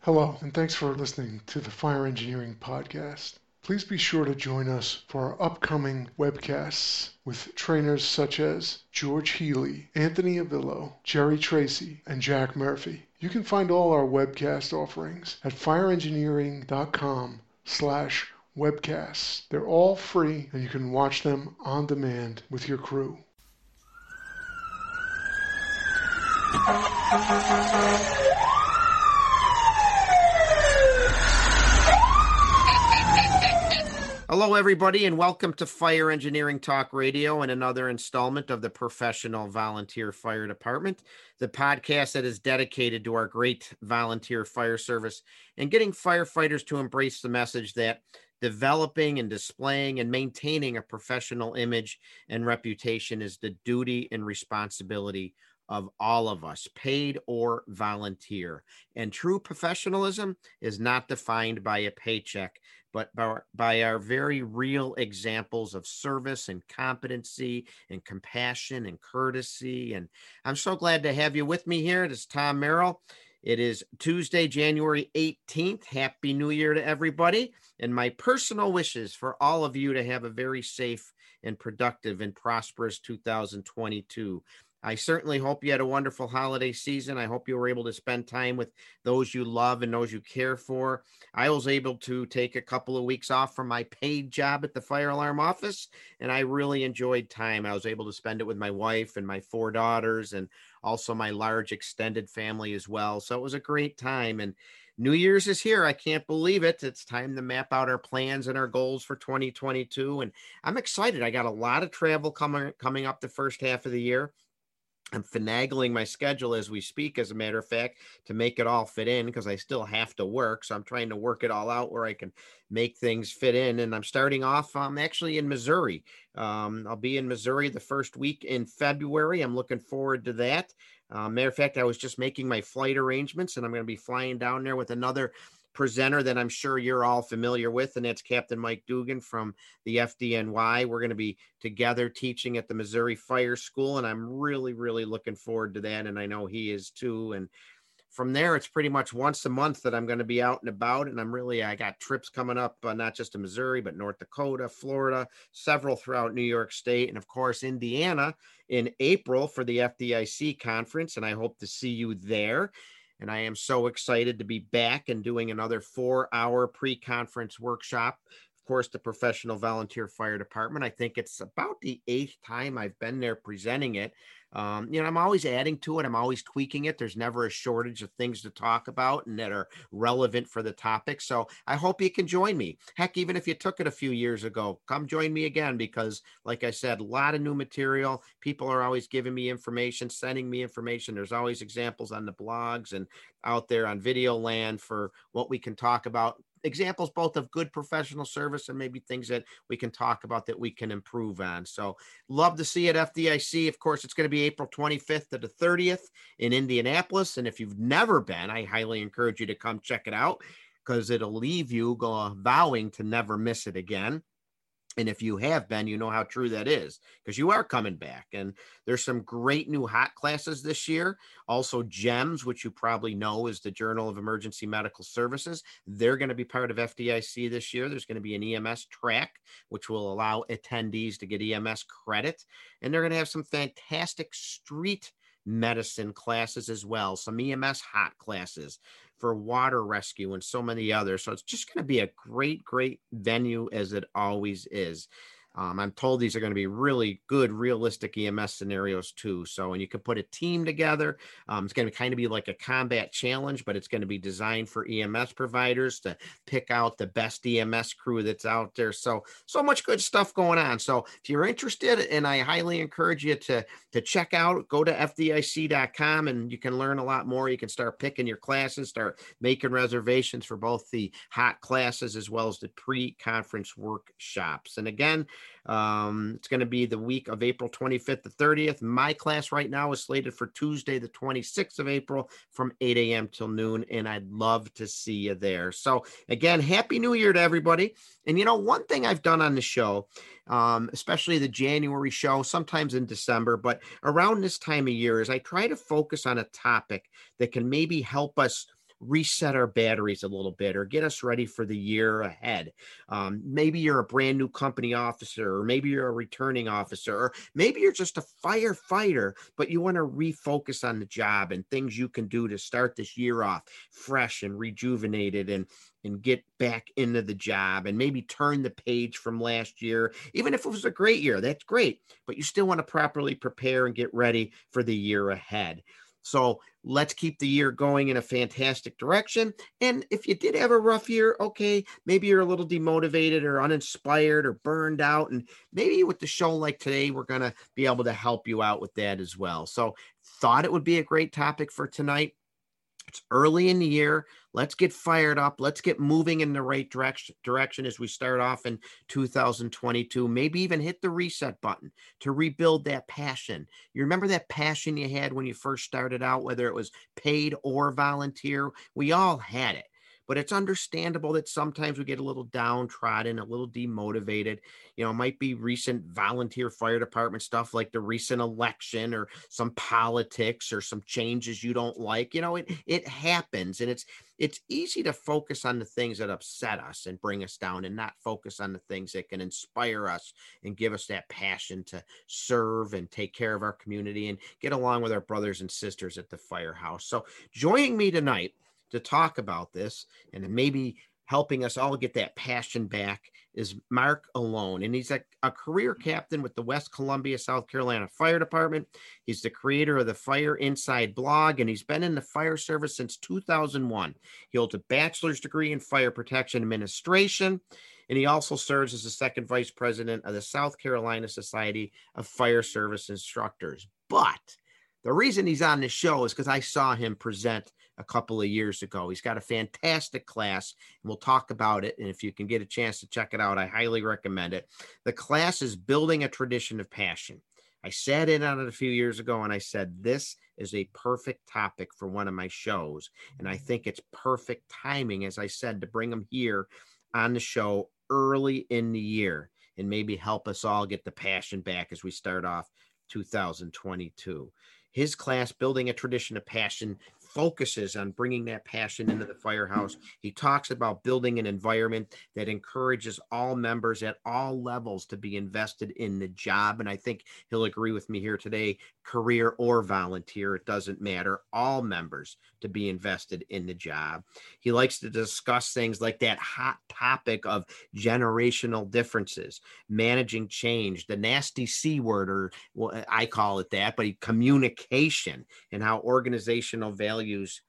Hello, and thanks for listening to the Fire Engineering Podcast. Please be sure to join us for our upcoming webcasts with trainers such as George Healy, Anthony Avillo, Jerry Tracy, and Jack Murphy. You can find all our webcast offerings at fireengineering.com/webcasts. They're all free, and you can watch them on demand with your crew. Hello, everybody, and welcome to Fire Engineering Talk Radio and another installment of the Professional Volunteer Fire Department, the podcast that is dedicated to our great volunteer fire service and getting firefighters to embrace the message that developing and displaying and maintaining a professional image and reputation is the duty and responsibility of all of us, paid or volunteer. And true professionalism is not defined by a paycheck, but by our very real examples of service and competency and compassion and courtesy. And I'm so glad to have you with me here. It is Tom Merrill. It is Tuesday, January 18th. Happy New Year to everybody. And my personal wishes for all of you to have a very safe and productive and prosperous 2022. I certainly hope you had a wonderful holiday season. I hope you were able to spend time with those you love and those you care for. I was able to take a couple of weeks off from my paid job at the fire alarm office, and I really enjoyed time. I was able to spend it with my wife and my 4 daughters and also my large extended family as well. So it was a great time. And New Year's is here. I can't believe it. It's time to map out our plans and our goals for 2022. And I'm excited. I got a lot of travel coming up the first half of the year. I'm finagling my schedule as we speak, as a matter of fact, to make it all fit in because I still have to work. So I'm trying to work it all out where I can make things fit in. And I'm starting off actually in Missouri. I'll be in Missouri the first week in February. I'm looking forward to that. Matter of fact, I was just making my flight arrangements, and I'm going to be flying down there with another presenter that I'm sure you're all familiar with, and that's Captain Mike Dugan from the FDNY. We're going to be together teaching at the Missouri Fire School, and I'm really, really looking forward to that, and I know he is too. And from there, it's pretty much once a month that I'm going to be out and about, and I got trips coming up, not just to Missouri, but North Dakota, Florida, several throughout New York State, and of course, Indiana in April for the FDIC conference, and I hope to see you there. And I am so excited to be back and doing another 4-hour pre-conference workshop. Of course, the Professional Volunteer Fire Department. I think it's about the 8th time I've been there presenting it. I'm always adding to it. I'm always tweaking it. There's never a shortage of things to talk about and that are relevant for the topic. So I hope you can join me. Heck, even if you took it a few years ago, come join me again because, like I said, a lot of new material. People are always giving me information, sending me information. There's always examples on the blogs and out there on Video Land for what we can talk about. Examples both of good professional service and maybe things that we can talk about that we can improve on. So love to see you at FDIC. Of course, it's going to be April 25th to the 30th in Indianapolis. And if you've never been, I highly encourage you to come check it out because it'll leave you vowing to never miss it again. And if you have been, you know how true that is because you are coming back. And there's some great new hot classes this year. Also GEMS, which you probably know is the Journal of Emergency Medical Services. They're going to be part of FDIC this year. There's going to be an EMS track, which will allow attendees to get EMS credit. And they're going to have some fantastic street medicine classes as well. Some EMS hot classes for water rescue and so many others. So it's just going to be a great, great venue as it always is. I'm told these are going to be really good, realistic EMS scenarios too. So, and you can put a team together. It's going to kind of be like a combat challenge, but it's going to be designed for EMS providers to pick out the best EMS crew that's out there. So much good stuff going on. So if you're interested, and I highly encourage you to check out, go to FDIC.com and you can learn a lot more. You can start picking your classes, start making reservations for both the hot classes as well as the pre-conference workshops. And again, it's going to be the week of April 25th to 30th. My class right now is slated for Tuesday, the 26th of April from 8 a.m. till noon, and I'd love to see you there. So again, Happy New Year to everybody. And one thing I've done on the show, especially the January show, sometimes in December, but around this time of year is I try to focus on a topic that can maybe help us reset our batteries a little bit or get us ready for the year ahead. Maybe you're a brand new company officer, or maybe you're a returning officer, or maybe you're just a firefighter, but you want to refocus on the job and things you can do to start this year off fresh and rejuvenated and get back into the job and maybe turn the page from last year. Even if it was a great year, that's great, but you still want to properly prepare and get ready for the year ahead. So let's keep the year going in a fantastic direction. And if you did have a rough year, okay, maybe you're a little demotivated or uninspired or burned out. And maybe with the show like today, we're going to be able to help you out with that as well. So thought it would be a great topic for tonight. It's early in the year. Let's get fired up. Let's get moving in the right direction as we start off in 2022. Maybe even hit the reset button to rebuild that passion. You remember that passion you had when you first started out, whether it was paid or volunteer? We all had it. But it's understandable that sometimes we get a little downtrodden, a little demotivated. It might be recent volunteer fire department stuff like the recent election or some politics or some changes you don't like. It happens, and it's easy to focus on the things that upset us and bring us down and not focus on the things that can inspire us and give us that passion to serve and take care of our community and get along with our brothers and sisters at the firehouse. So joining me tonight to talk about this and maybe helping us all get that passion back is Mark Alone. And he's a career captain with the West Columbia, South Carolina Fire Department. He's the creator of the Fire Inside blog, and he's been in the fire service since 2001. He holds a bachelor's degree in fire protection administration, and he also serves as the second vice president of the South Carolina Society of Fire Service Instructors. But the reason he's on this show is because I saw him present a couple of years ago. He's got a fantastic class, and we'll talk about it. And if you can get a chance to check it out, I highly recommend it. The class is Building a Tradition of Passion. I sat in on it a few years ago, and I said, this is a perfect topic for one of my shows. And I think it's perfect timing, as I said, to bring him here on the show early in the year and maybe help us all get the passion back as we start off 2022. His class, Building a Tradition of Passion, focuses on bringing that passion into the firehouse. He talks about building an environment that encourages all members at all levels to be invested in the job. And I think he'll agree with me here today, career or volunteer, it doesn't matter, all members to be invested in the job. He likes to discuss things like that hot topic of generational differences, managing change, the nasty C word, or well, I call it that, but communication, and how organizational values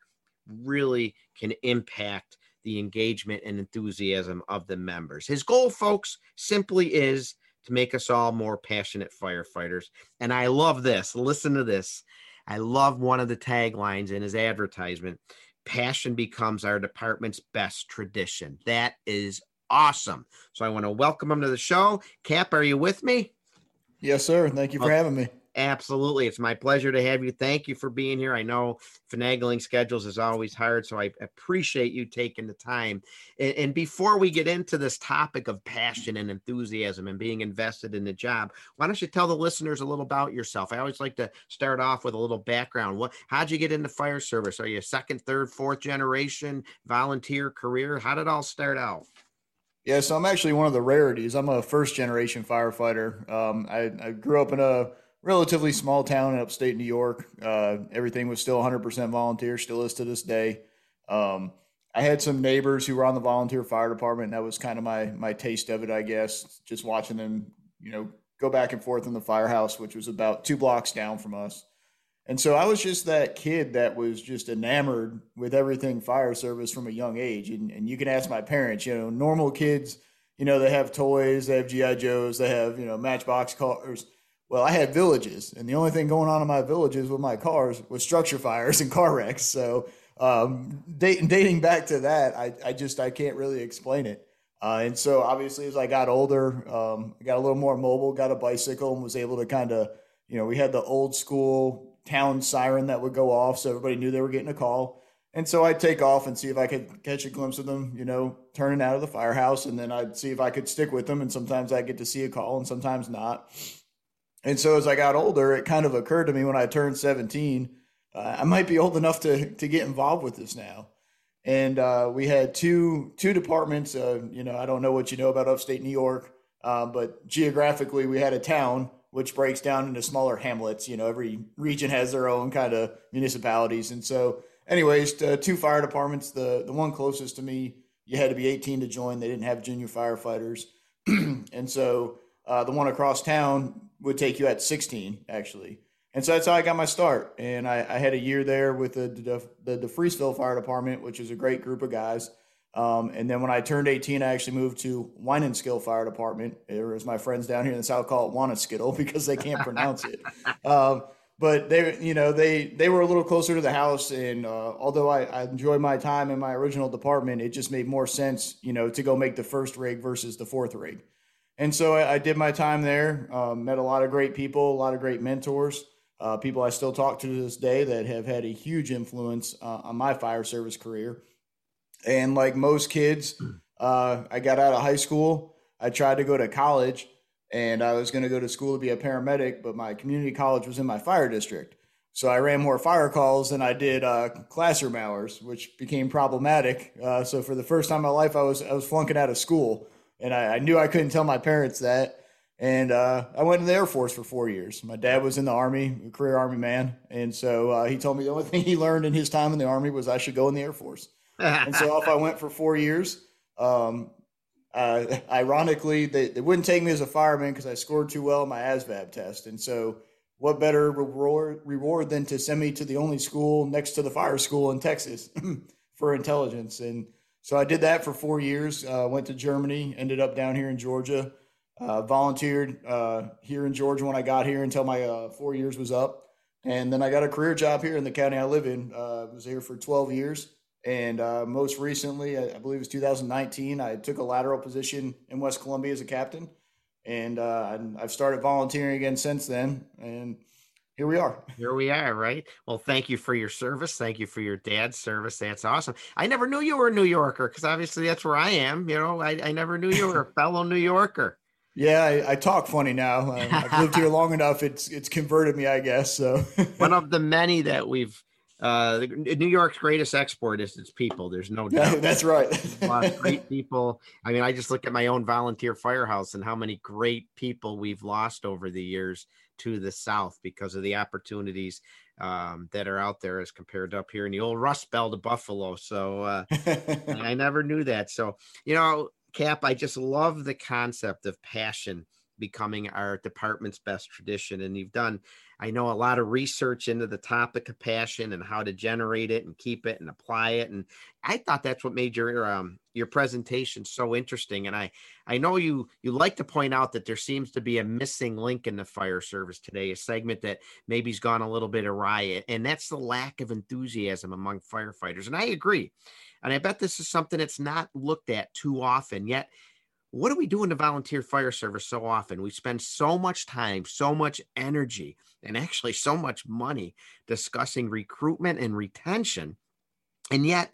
really can impact the engagement and enthusiasm of the members. His goal, folks, simply is to make us all more passionate firefighters. And I love this. Listen to this. I love one of the taglines in his advertisement. Passion becomes our department's best tradition. That is awesome. So I want to welcome him to the show. Cap, are you with me? Yes, sir. Thank you for having me. Absolutely. It's my pleasure to have you. Thank you for being here. I know finagling schedules is always hard, so I appreciate you taking the time. And before we get into this topic of passion and enthusiasm and being invested in the job, why don't you tell the listeners a little about yourself? I always like to start off with a little background. How'd you get into fire service? Are you a second, third, fourth generation volunteer career? How did it all start out? Yeah, so I'm actually one of the rarities. I'm a first generation firefighter. I grew up in a relatively small town in upstate New York. Everything was still 100% volunteer, still is to this day. I had some neighbors who were on the volunteer fire department, and that was kind of my taste of it, I guess, just watching them, go back and forth in the firehouse, which was about 2 blocks down from us. And so I was just that kid that was just enamored with everything fire service from a young age. And you can ask my parents, normal kids, they have toys, they have G.I. Joes, they have, Matchbox cars. Well, I had villages, and the only thing going on in my villages with my cars was structure fires and car wrecks. So dating back to that, I can't really explain it. And so obviously as I got older, I got a little more mobile, got a bicycle, and was able to kind of, we had the old school town siren that would go off, so everybody knew they were getting a call. And so I'd take off and see if I could catch a glimpse of them, turning out of the firehouse, and then I'd see if I could stick with them. And sometimes I get to see a call and sometimes not. And so as I got older, it kind of occurred to me when I turned 17, I might be old enough to get involved with this now. And we had two departments. I don't know what you know about upstate New York, but geographically, we had a town which breaks down into smaller hamlets. Every region has their own kind of municipalities. And so, anyways, two fire departments. The one closest to me, you had to be 18 to join. They didn't have junior firefighters. And so the one across town would take you at 16, actually. And so that's how I got my start. And I had a year there with the DeFreeseville Fire Department, which is a great group of guys. And then when I turned 18, I actually moved to Wineskill Fire Department, or as my friends down here in the South call it, Wanaskittle, because they can't pronounce it. But they were a little closer to the house. And although I enjoyed my time in my original department, it just made more sense, to go make the first rig versus the fourth rig. And so I did my time there, met a lot of great people, a lot of great mentors. People I still talk to this day that have had a huge influence on my fire service career. And like most kids, I got out of high school. I tried to go to college, and I was going to go to school to be a paramedic, but my community college was in my fire district. So I ran more fire calls than I did classroom hours, which became problematic. So for the first time in my life, I was flunking out of school, and I knew I couldn't tell my parents that. And I went in the Air Force for 4 years. My dad was in the Army, a career Army man. And so he told me the only thing he learned in his time in the Army was I should go in the Air Force. And so off I went for 4 years. Ironically, they wouldn't take me as a fireman because I scored too well on my ASVAB test. And so what better reward than to send me to the only school next to the fire school in Texas for intelligence. And so I did that for 4 years, went to Germany, ended up down here in Georgia. Volunteered here in Georgia when I got here until my 4 years was up. And then I got a career job here in the county I live in. Was here for 12 years. And most recently, I believe it was 2019, I took a lateral position in West Columbia as a captain. And I've started volunteering again since then. And here we are. Here we are, right? Well, thank you for your service. Thank you for your dad's service. That's awesome. I never knew you were a New Yorker because obviously that's where I am. I never knew you were a fellow New Yorker. Yeah, I talk funny now. I've lived here long enough. It's converted me, I guess. So one of the many that we've New York's greatest export is its people. There's no doubt. That's right. A lot of great people. I mean, I just look at my own volunteer firehouse and how many great people we've lost over the years to the South because of the opportunities that are out there as compared to up here in the old Rust Belt of Buffalo. So I never knew that. So, Cap, I just love the concept of passion becoming our department's best tradition. And you've done, I know, a lot of research into the topic of passion and how to generate it and keep it and apply it. And I thought that's what made your presentation so interesting. And I know you like to point out that there seems to be a missing link in the fire service today, a segment that maybe's gone a little bit awry, and that's the lack of enthusiasm among firefighters. And I agree. And I bet this is something that's not looked at too often. Yet, what do we do in the volunteer fire service so often? We spend so much time, so much energy, and actually so much money discussing recruitment and retention. And yet,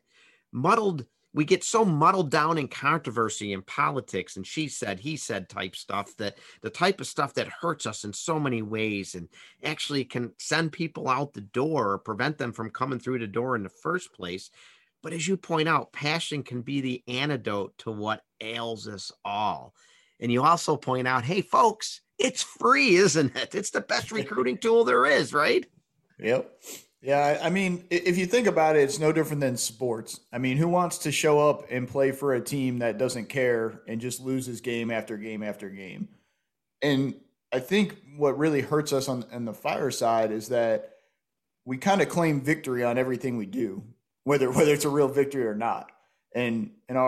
we get so muddled down in controversy and politics and she said, he said type stuff, that the type of stuff that hurts us in so many ways and actually can send people out the door or prevent them from coming through the door in the first place. But as you point out, passion can be the antidote to what ails us all. And you also point out, hey, folks, it's free, isn't it? It's the best recruiting tool there is, right? Yep. Yeah. I mean, if you think about it, it's no different than sports. I mean, who wants to show up and play for a team that doesn't care and just loses game after game after game? And I think what really hurts us on the fire side is that we kind of claim victory on everything we do, whether it's a real victory or not. And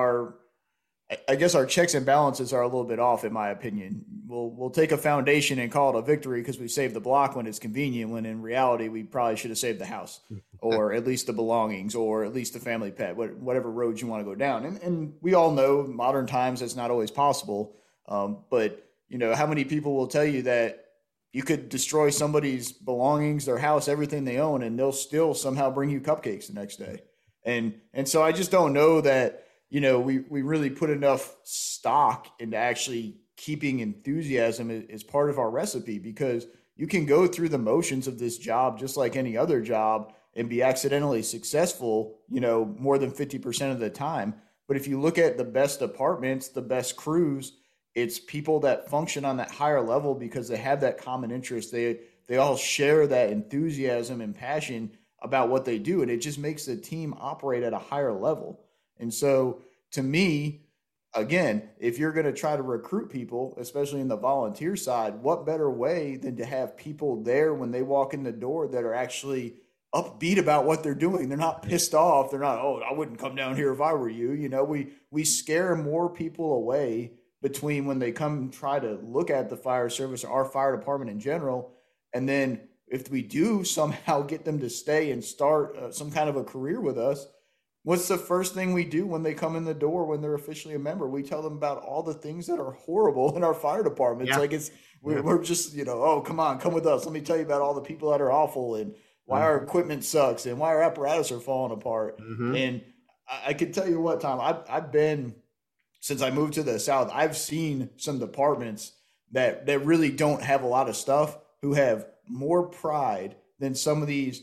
I guess our checks and balances are a little bit off, in my opinion. We'll take a foundation and call it a victory because we saved the block when it's convenient, when in reality we probably should have saved the house or at least the belongings or at least the family pet, whatever road you want to go down. And we all know modern times that's not always possible. But how many people will tell you that you could destroy somebody's belongings, their house, everything they own, and they'll still somehow bring you cupcakes the next day. And so I just don't know that, we really put enough stock into actually keeping enthusiasm as part of our recipe, because you can go through the motions of this job just like any other job and be accidentally successful, more than 50% of the time. But if you look at the best departments, the best crews, it's people that function on that higher level because they have that common interest. They all share that enthusiasm and passion about what they do, and it just makes the team operate at a higher level. And so, to me, again, if you're going to try to recruit people, especially in the volunteer side, what better way than to have people there when they walk in the door that are actually upbeat about what they're doing? They're not pissed off. They're not, oh, I wouldn't come down here if I were you. We scare more people away between when they come and try to look at the fire service or our fire department in general. And then if we do somehow get them to stay and start some kind of a career with us, what's the first thing we do when they come in the door, when they're officially a member? We tell them about all the things that are horrible in our fire department. Yeah. It's like we're just, oh, come on, come with us. Let me tell you about all the people that are awful and why our equipment sucks and why our apparatus are falling apart. And I can tell you what, Tom, I've been, since I moved to the South, I've seen some departments that really don't have a lot of stuff, who have more pride than some of these,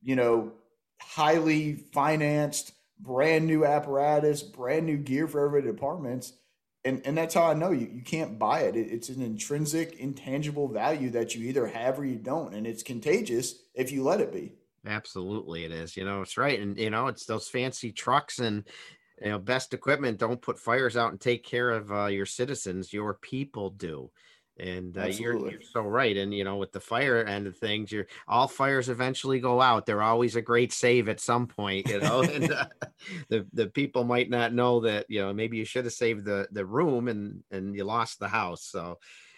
highly financed, brand new apparatus, brand new gear for every departments. And that's how I know you can't buy it. It's an intrinsic, intangible value that you either have or you don't. And it's contagious if you let it be. Absolutely, it is. It's right. And, it's those fancy trucks and, best equipment don't put fires out and take care of your citizens. Your people do. And you're so right. And, with the fire end of things, all fires eventually go out. They're always a great save at some point, and the people might not know that, maybe you should have saved the room and you lost the house. So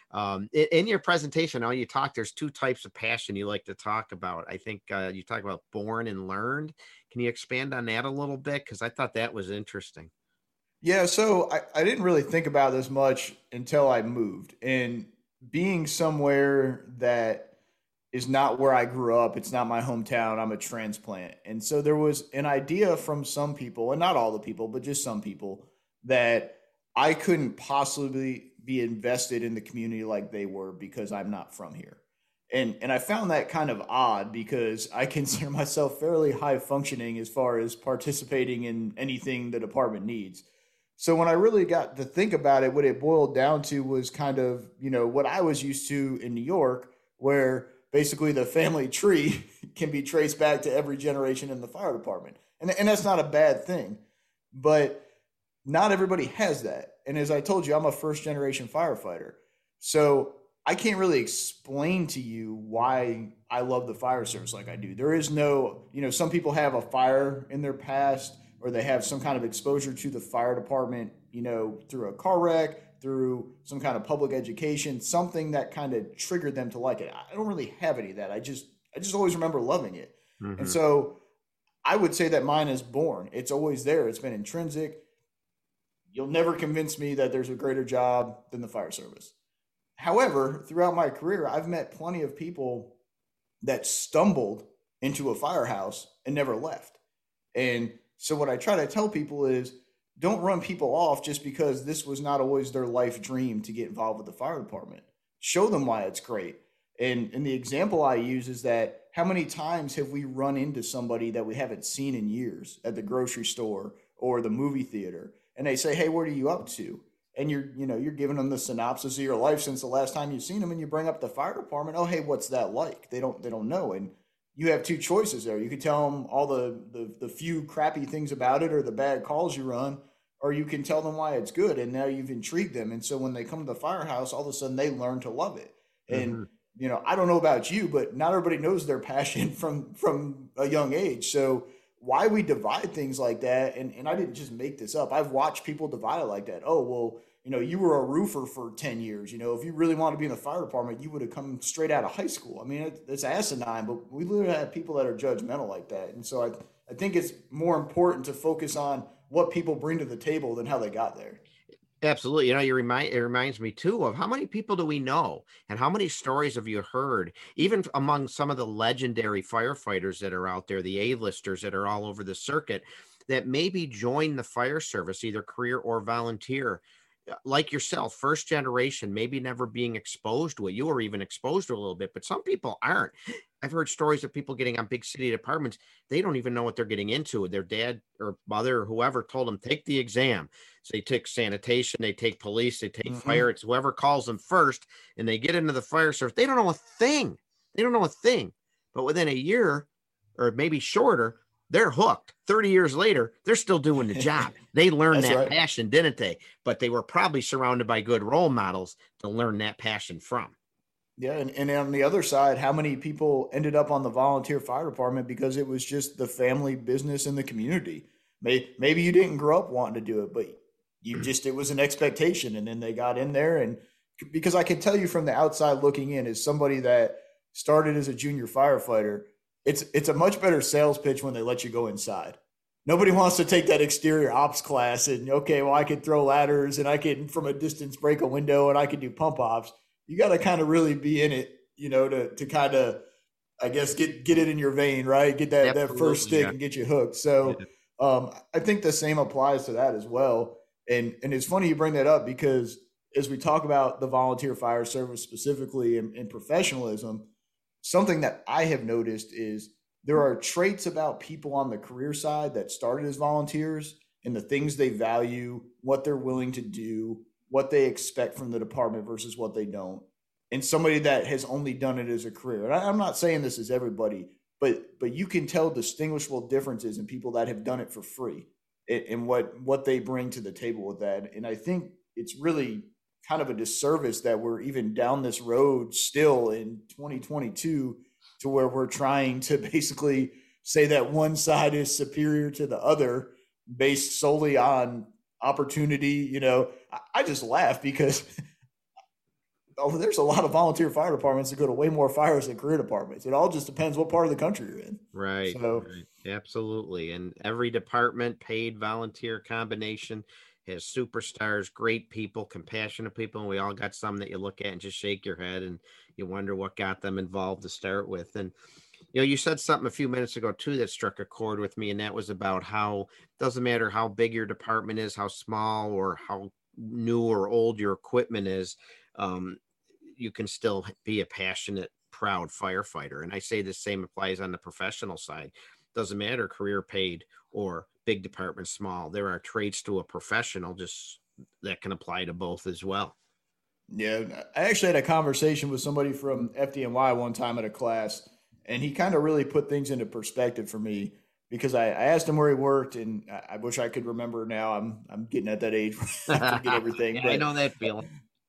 in your presentation, there's two types of passion you like to talk about. I think you talk about born and learned. Can you expand on that a little bit? Because I thought that was interesting. Yeah, so I didn't really think about this much until I moved. And being somewhere that is not where I grew up, it's not my hometown, I'm a transplant. And so there was an idea from some people, and not all the people, but just some people, that I couldn't possibly be invested in the community like they were because I'm not from here. And I found that kind of odd because I consider myself fairly high functioning as far as participating in anything the department needs. So when I really got to think about it, what it boiled down to was kind of, what I was used to in New York, where basically the family tree can be traced back to every generation in the fire department. And that's not a bad thing, but not everybody has that. And as I told you, I'm a first generation firefighter. So I can't really explain to you why I love the fire service like I do. There is no, some people have a fire in their past, or they have some kind of exposure to the fire department, through a car wreck, through some kind of public education, something that kind of triggered them to like it. I don't really have any of that. I just always remember loving it. And so I would say that mine is born. It's always there. It's been intrinsic. You'll never convince me that there's a greater job than the fire service. However, throughout my career, I've met plenty of people that stumbled into a firehouse and never left. And so what I try to tell people is, don't run people off just because this was not always their life dream to get involved with the fire department. Show them why it's great. And the example I use is that how many times have we run into somebody that we haven't seen in years at the grocery store or the movie theater, and they say, hey, what are you up to? And you're giving them the synopsis of your life since the last time you've seen them, and you bring up the fire department. Oh, hey, what's that like? They don't know. And you have two choices there. You could tell them all the few crappy things about it or the bad calls you run, or you can tell them why it's good, and now you've intrigued them. And so when they come to the firehouse, all of a sudden they learn to love it. And I don't know about you, but not everybody knows their passion from a young age. So why we divide things like that, and I didn't just make this up. I've watched people divide it like that. Oh, well, you were a roofer for 10 years. If you really wanted to be in the fire department, you would have come straight out of high school. I mean, it's asinine, but we literally have people that are judgmental like that. And so I think it's more important to focus on what people bring to the table than how they got there. Absolutely. It reminds me too of how many people do we know and how many stories have you heard, even among some of the legendary firefighters that are out there, the A-listers that are all over the circuit, that maybe join the fire service, either career or volunteer, like yourself, first generation, maybe never being exposed to it. You were even exposed to it a little bit, but some people aren't. I've heard stories of people getting on big city departments. They don't even know what they're getting into. Their dad or mother or whoever told them, take the exam. So they take sanitation, they take police, they take fire. It's whoever calls them first, and they get into the fire service. They don't know a thing. They don't know a thing. But within a year or maybe shorter, they're hooked. 30 years later, they're still doing the job. They learned that passion, didn't they? But they were probably surrounded by good role models to learn that passion from. Yeah. And on the other side, how many people ended up on the volunteer fire department because it was just the family business in the community? Maybe you didn't grow up wanting to do it, but it was an expectation. And then they got in there. And because I can tell you from the outside looking in, as somebody that started as a junior firefighter, it's a much better sales pitch when they let you go inside. Nobody wants to take that exterior ops class and, okay, well, I can throw ladders and I can from a distance break a window and I can do pump ops. You got to kind of really be in it, to kind of, I guess, get it in your vein, right? Get that first stick and get you hooked. So I think the same applies to that as well. And it's funny you bring that up because as we talk about the volunteer fire service specifically and professionalism, something that I have noticed is there are traits about people on the career side that started as volunteers and the things they value, what they're willing to do, what they expect from the department versus what they don't. And somebody that has only done it as a career. And I'm not saying this is everybody, but you can tell distinguishable differences in people that have done it for free and what they bring to the table with that. And I think it's really kind of a disservice that we're even down this road still in 2022 to where we're trying to basically say that one side is superior to the other based solely on opportunity. I just laugh because there's a lot of volunteer fire departments that go to way more fires than career departments. It all just depends what part of the country you're in. Right. So, right. Absolutely. And every department, paid volunteer combination, has superstars, great people, compassionate people. And we all got some that you look at and just shake your head and you wonder what got them involved to start with. And, you said something a few minutes ago too, that struck a chord with me. And that was about how it doesn't matter how big your department is, how small or how new or old your equipment is. You can still be a passionate, proud firefighter. And I say the same applies on the professional side. Doesn't matter career paid or big department, small. There are traits to a professional just that can apply to both as well. Yeah, I actually had a conversation with somebody from FDNY one time at a class, and he kind of really put things into perspective for me because I asked him where he worked, and I wish I could remember now. I'm getting at that age where I forget everything. Yeah, but I know that feeling.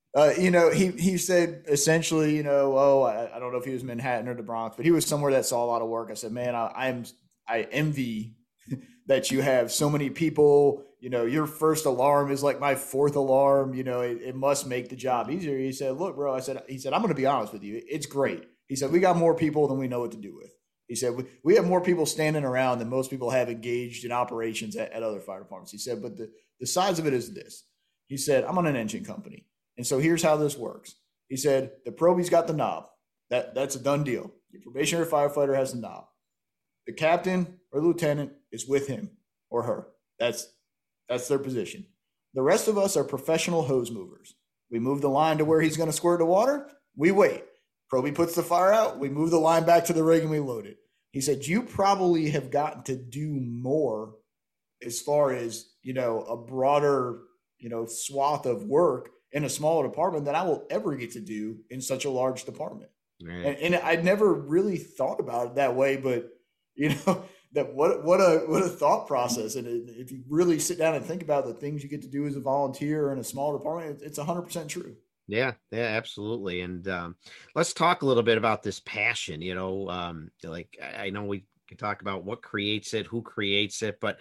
He said essentially, I don't know if he was Manhattan or the Bronx, but he was somewhere that saw a lot of work. I said, man, I envy that you have so many people. Your first alarm is like my fourth alarm. It must make the job easier. He said, look, bro, he said, I'm going to be honest with you. It's great. He said, we got more people than we know what to do with. He said, we have more people standing around than most people have engaged in operations at other fire departments. He said, but the size of it is this. He said, I'm on an engine company. And so here's how this works. He said, the Proby's got the knob. That's a done deal. Your probationary firefighter has the knob. The captain or lieutenant is with him or her. That's their position. The rest of us are professional hose movers. We move the line to where he's going to squirt the water. We wait. Proby puts the fire out. We move the line back to the rig and we load it. He said, you probably have gotten to do more as far as, a broader, swath of work in a smaller department than I will ever get to do in such a large department. Right. And I'd never really thought about it that way, but that what a thought process. And if you really sit down and think about the things you get to do as a volunteer in a small department, it's 100% true. Yeah, absolutely. And let's talk a little bit about this passion. Like I know we can talk about what creates it, who creates it, but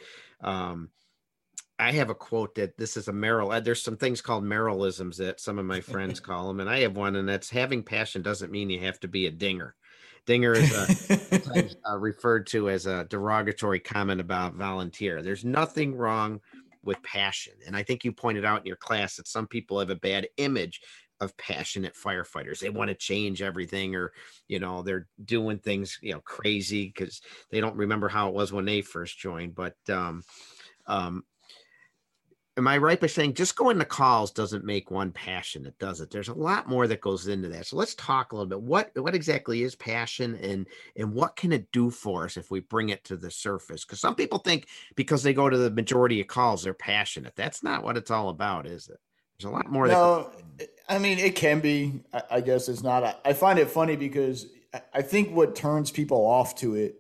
I have a quote that this is a Merrill. There's some things called Merrillisms that some of my friends call them, and I have one, and that's having passion doesn't mean you have to be a dinger. Dinger is sometimes referred to as a derogatory comment about volunteer. There's nothing wrong with passion. And I think you pointed out in your class that some people have a bad image of passionate firefighters. They want to change everything, or, they're doing things, crazy because they don't remember how it was when they first joined. But am I right by saying just going to calls doesn't make one passionate, does it? There's a lot more that goes into that. So let's talk a little bit. What exactly is passion, and what can it do for us if we bring it to the surface? Because some people think because they go to the majority of calls, they're passionate. That's not what it's all about, is it? There's a lot more that No, I mean, it can be. I guess it's not. I find it funny because I think what turns people off to it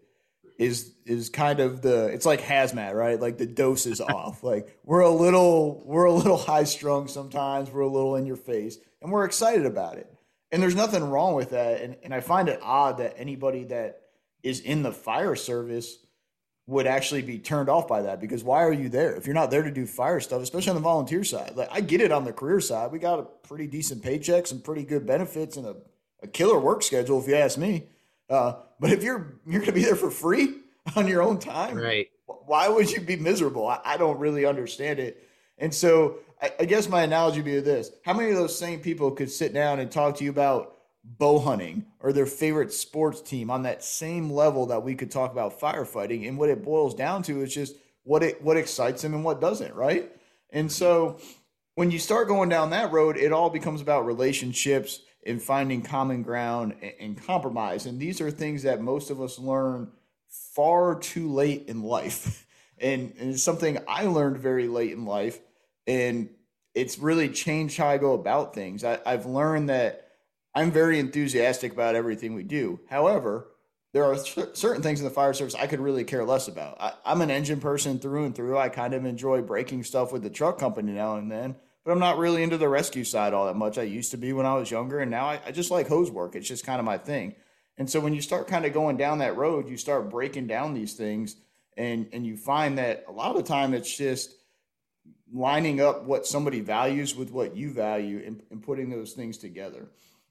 is kind of it's like hazmat, right? Like the dose is off. Like we're a little high strung sometimes. We're a little in your face, and we're excited about it. And there's nothing wrong with that. And I find it odd that anybody that is in the fire service would actually be turned off by that, because why are you there if you're not there to do fire stuff, especially on the volunteer side? Like, I get it on the career side. We got a pretty decent paycheck, some pretty good benefits, and a killer work schedule, if you ask me. But if you're going to be there for free on your own time, right? Why would you be miserable? I don't really understand it. And so I guess my analogy would be this. How many of those same people could sit down and talk to you about bow hunting or their favorite sports team on that same level that we could talk about firefighting? And what it boils down to is just what excites them and what doesn't, right? And so when you start going down that road, it all becomes about relationships and finding common ground and compromise. And these are things that most of us learn far too late in life. And it's something I learned very late in life. And it's really changed how I go about things. I've learned that I'm very enthusiastic about everything we do. However, there are certain things in the fire service I could really care less about. I'm an engine person through and through. I kind of enjoy breaking stuff with the truck company now and then, but I'm not really into the rescue side all that much. I used to be when I was younger, and now I just like hose work. It's just kind of my thing. And so when you start kind of going down that road, you start breaking down these things, and you find that a lot of the time it's just lining up what somebody values with what you value and putting those things together.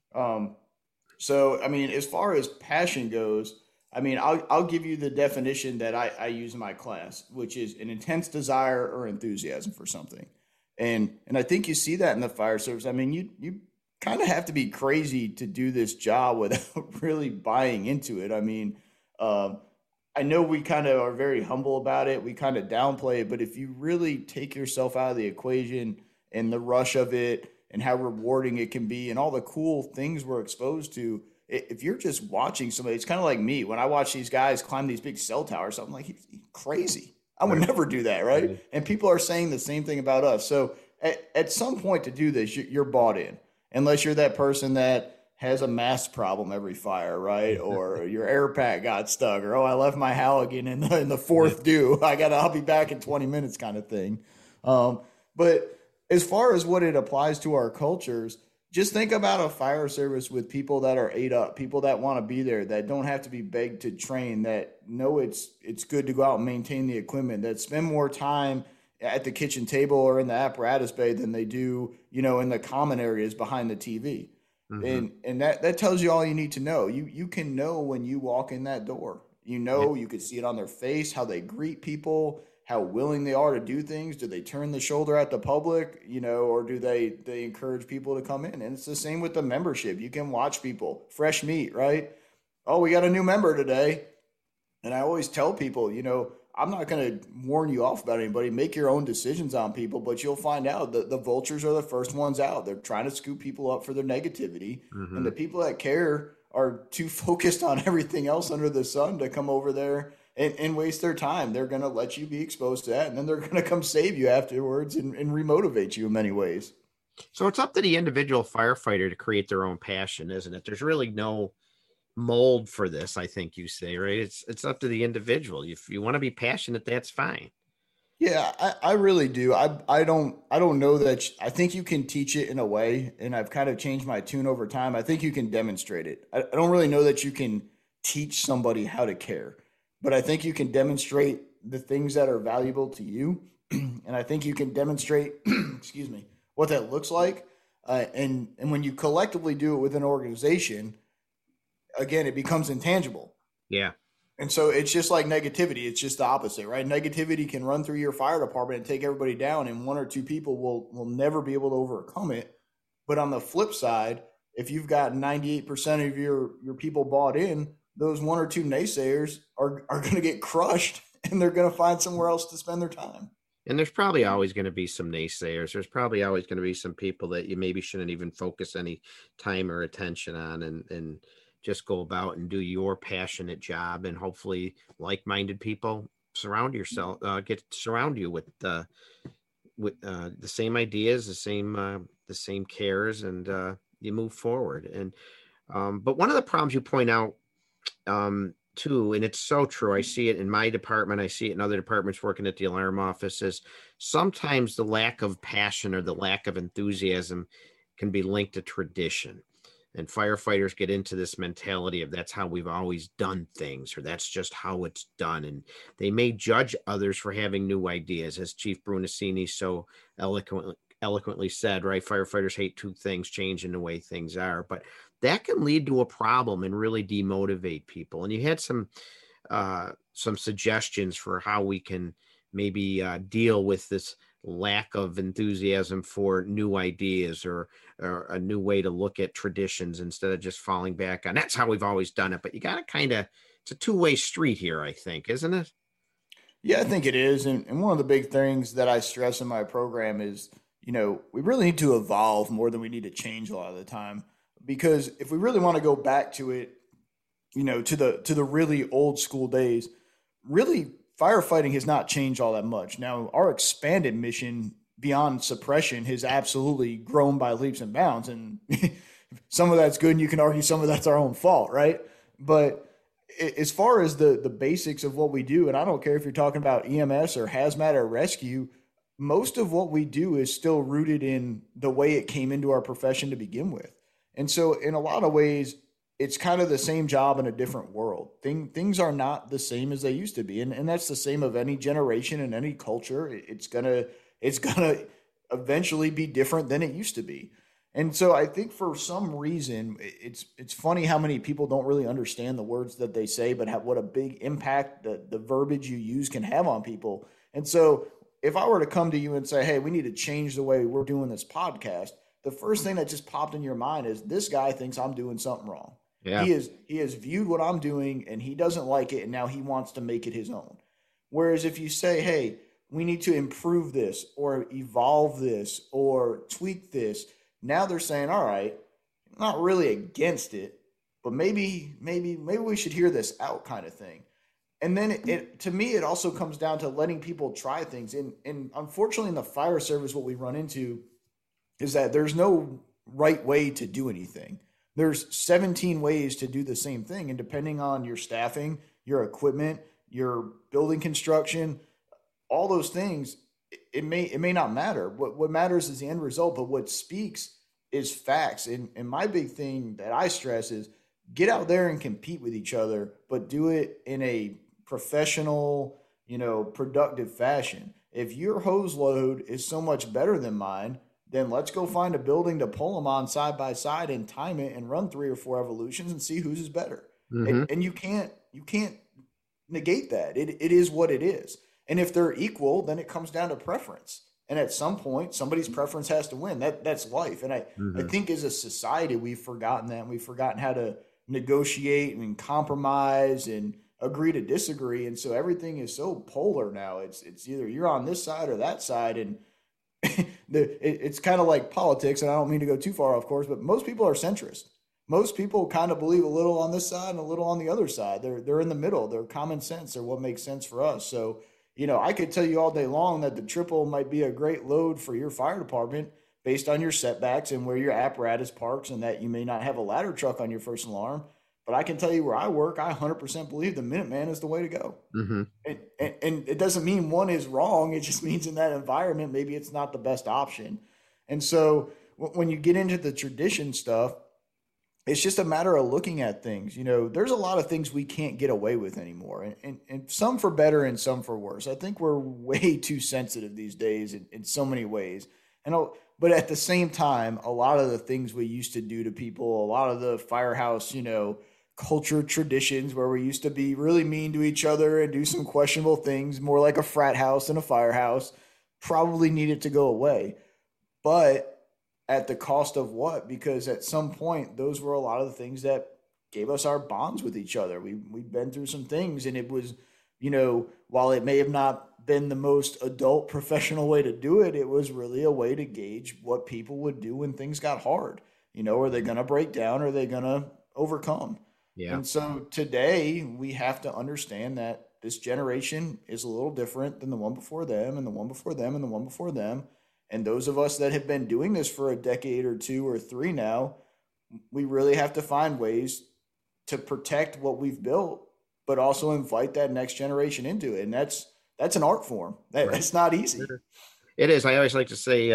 So, I mean, as far as passion goes, I mean, I'll give you the definition that I use in my class, which is an intense desire or enthusiasm for something. And I think you see that in the fire service. I mean, you kind of have to be crazy to do this job without really buying into it. I mean, I know we kind of are very humble about it. We kind of downplay it, but if you really take yourself out of the equation and the rush of it and how rewarding it can be and all the cool things we're exposed to, if you're just watching somebody, it's kind of like me. When I watch these guys climb these big cell towers, I'm like, he's crazy. I would never do that, right? And people are saying the same thing about us. So at some point to do this, you're bought in, unless you're that person that has a mast problem every fire, right? Or your air pack got stuck, or, I left my Halligan in the fourth due. I'll be back in 20 minutes kind of thing. But as far as what it applies to our cultures, just think about a fire service with people that are ate up, people that want to be there, that don't have to be begged to train, that know it's good to go out and maintain the equipment, that spend more time at the kitchen table or in the apparatus bay than they do, in the common areas behind the TV. Mm-hmm. And that tells you all you need to know. You can know when you walk in that door. You can see it on their face, how they greet people, how willing they are to do things. Do they turn the shoulder at the public, or do they encourage people to come in? And it's the same with the membership. You can watch people, fresh meat, right? Oh, we got a new member today. And I always tell people, I'm not going to warn you off about anybody. Make your own decisions on people, but you'll find out that the vultures are the first ones out. They're trying to scoop people up for their negativity. Mm-hmm. And the people that care are too focused on everything else under the sun to come over there and waste their time. They're going to let you be exposed to that, and then they're going to come save you afterwards and remotivate you in many ways. So it's up to the individual firefighter to create their own passion, isn't it? There's really no mold for this, I think you say, right? It's up to the individual. If you want to be passionate, that's fine. Yeah, I really do. I don't know that. I think you can teach it in a way, and I've kind of changed my tune over time. I think you can demonstrate it. I don't really know that you can teach somebody how to care, but I think you can demonstrate the things that are valuable to you, and I think you can demonstrate, excuse me, what that looks like. And when you collectively do it with an organization, again, it becomes intangible. Yeah. And so it's just like negativity. It's just the opposite, right? Negativity can run through your fire department and take everybody down, and one or two people will never be able to overcome it. But on the flip side, if you've got 98% of your people bought in, those one or two naysayers are going to get crushed, and they're going to find somewhere else to spend their time. And there's probably always going to be some naysayers. There's probably always going to be some people that you maybe shouldn't even focus any time or attention on, and just go about and do your passionate job. And hopefully like-minded people surround yourself, surround you with the same ideas, the same cares, and you move forward. And but one of the problems you point out, too, and it's so true. I see it in my department. I see it in other departments working at the alarm office, is sometimes the lack of passion or the lack of enthusiasm can be linked to tradition. And firefighters get into this mentality of that's how we've always done things, or that's just how it's done. And they may judge others for having new ideas, as Chief Brunacini so eloquently said, right? Firefighters hate two things: changing the way things are. But that can lead to a problem and really demotivate people. And you had some suggestions for how we can maybe deal with this lack of enthusiasm for new ideas, or a new way to look at traditions, instead of just falling back on that's how we've always done it. But you got to it's a two-way street here, I think, isn't it? Yeah, I think it is. And one of the big things that I stress in my program is, we really need to evolve more than we need to change a lot of the time. Because if we really want to go back to it, to the really old school days, really firefighting has not changed all that much. Now, our expanded mission beyond suppression has absolutely grown by leaps and bounds. And some of that's good, and you can argue some of that's our own fault, right? But as far as the basics of what we do, and I don't care if you're talking about EMS or hazmat or rescue, most of what we do is still rooted in the way it came into our profession to begin with. And so in a lot of ways, it's kind of the same job in a different world. Things are not the same as they used to be. And that's the same of any generation and any culture. It's gonna eventually be different than it used to be. And so I think for some reason, it's funny how many people don't really understand the words that they say, but what a big impact the verbiage you use can have on people. And so if I were to come to you and say, hey, we need to change the way we're doing this podcast, the first thing that just popped in your mind is this guy thinks I'm doing something wrong. Yeah. He has viewed what I'm doing and he doesn't like it, and now he wants to make it his own. Whereas if you say, hey, we need to improve this or evolve this or tweak this, now they're saying, all right, I'm not really against it, but maybe we should hear this out, kind of thing. And then it to me, it also comes down to letting people try things. And unfortunately in the fire service, what we run into is that there's no right way to do anything. There's 17 ways to do the same thing. And depending on your staffing, your equipment, your building construction, all those things, it may not matter. What matters is the end result, but what speaks is facts. And my big thing that I stress is get out there and compete with each other, but do it in a professional, productive fashion. If your hose load is so much better than mine, then let's go find a building to pull them on side by side and time it and run 3 or 4 evolutions and see whose is better. Mm-hmm. And you can't negate that. It is what it is. And if they're equal, then it comes down to preference. And at some point, somebody's preference has to win. That's life. And I think as a society, we've forgotten that. And we've forgotten how to negotiate and compromise and agree to disagree. And so everything is so polar now. It's either you're on this side or that side. And it's kind of like politics, and I don't mean to go too far off course, but most people are centrist. Most people kind of believe a little on this side and a little on the other side. They're in the middle. They're common sense. They're what makes sense for us. So, I could tell you all day long that the triple might be a great load for your fire department based on your setbacks and where your apparatus parks, and that you may not have a ladder truck on your first alarm. But I can tell you where I work, I 100% believe the Minuteman is the way to go. Mm-hmm. And it doesn't mean one is wrong. It just means in that environment, maybe it's not the best option. And so when you get into the tradition stuff, it's just a matter of looking at things. There's a lot of things we can't get away with anymore, and some for better and some for worse. I think we're way too sensitive these days in so many ways. But at the same time, a lot of the things we used to do to people, a lot of the firehouse, culture traditions where we used to be really mean to each other and do some questionable things, more like a frat house than a firehouse, probably needed to go away. But at the cost of what? Because at some point, those were a lot of the things that gave us our bonds with each other. We've been through some things, and it was, while it may have not been the most adult professional way to do it. It was really a way to gauge what people would do when things got hard. Are they going to break down? Or are they going to overcome? Yeah. And so today we have to understand that this generation is a little different than the one before them and the one before them and the one before them. And those of us that have been doing this for a decade or two or three now, we really have to find ways to protect what we've built, but also invite that next generation into it. And that's an art form. That's not easy. It is. I always like to say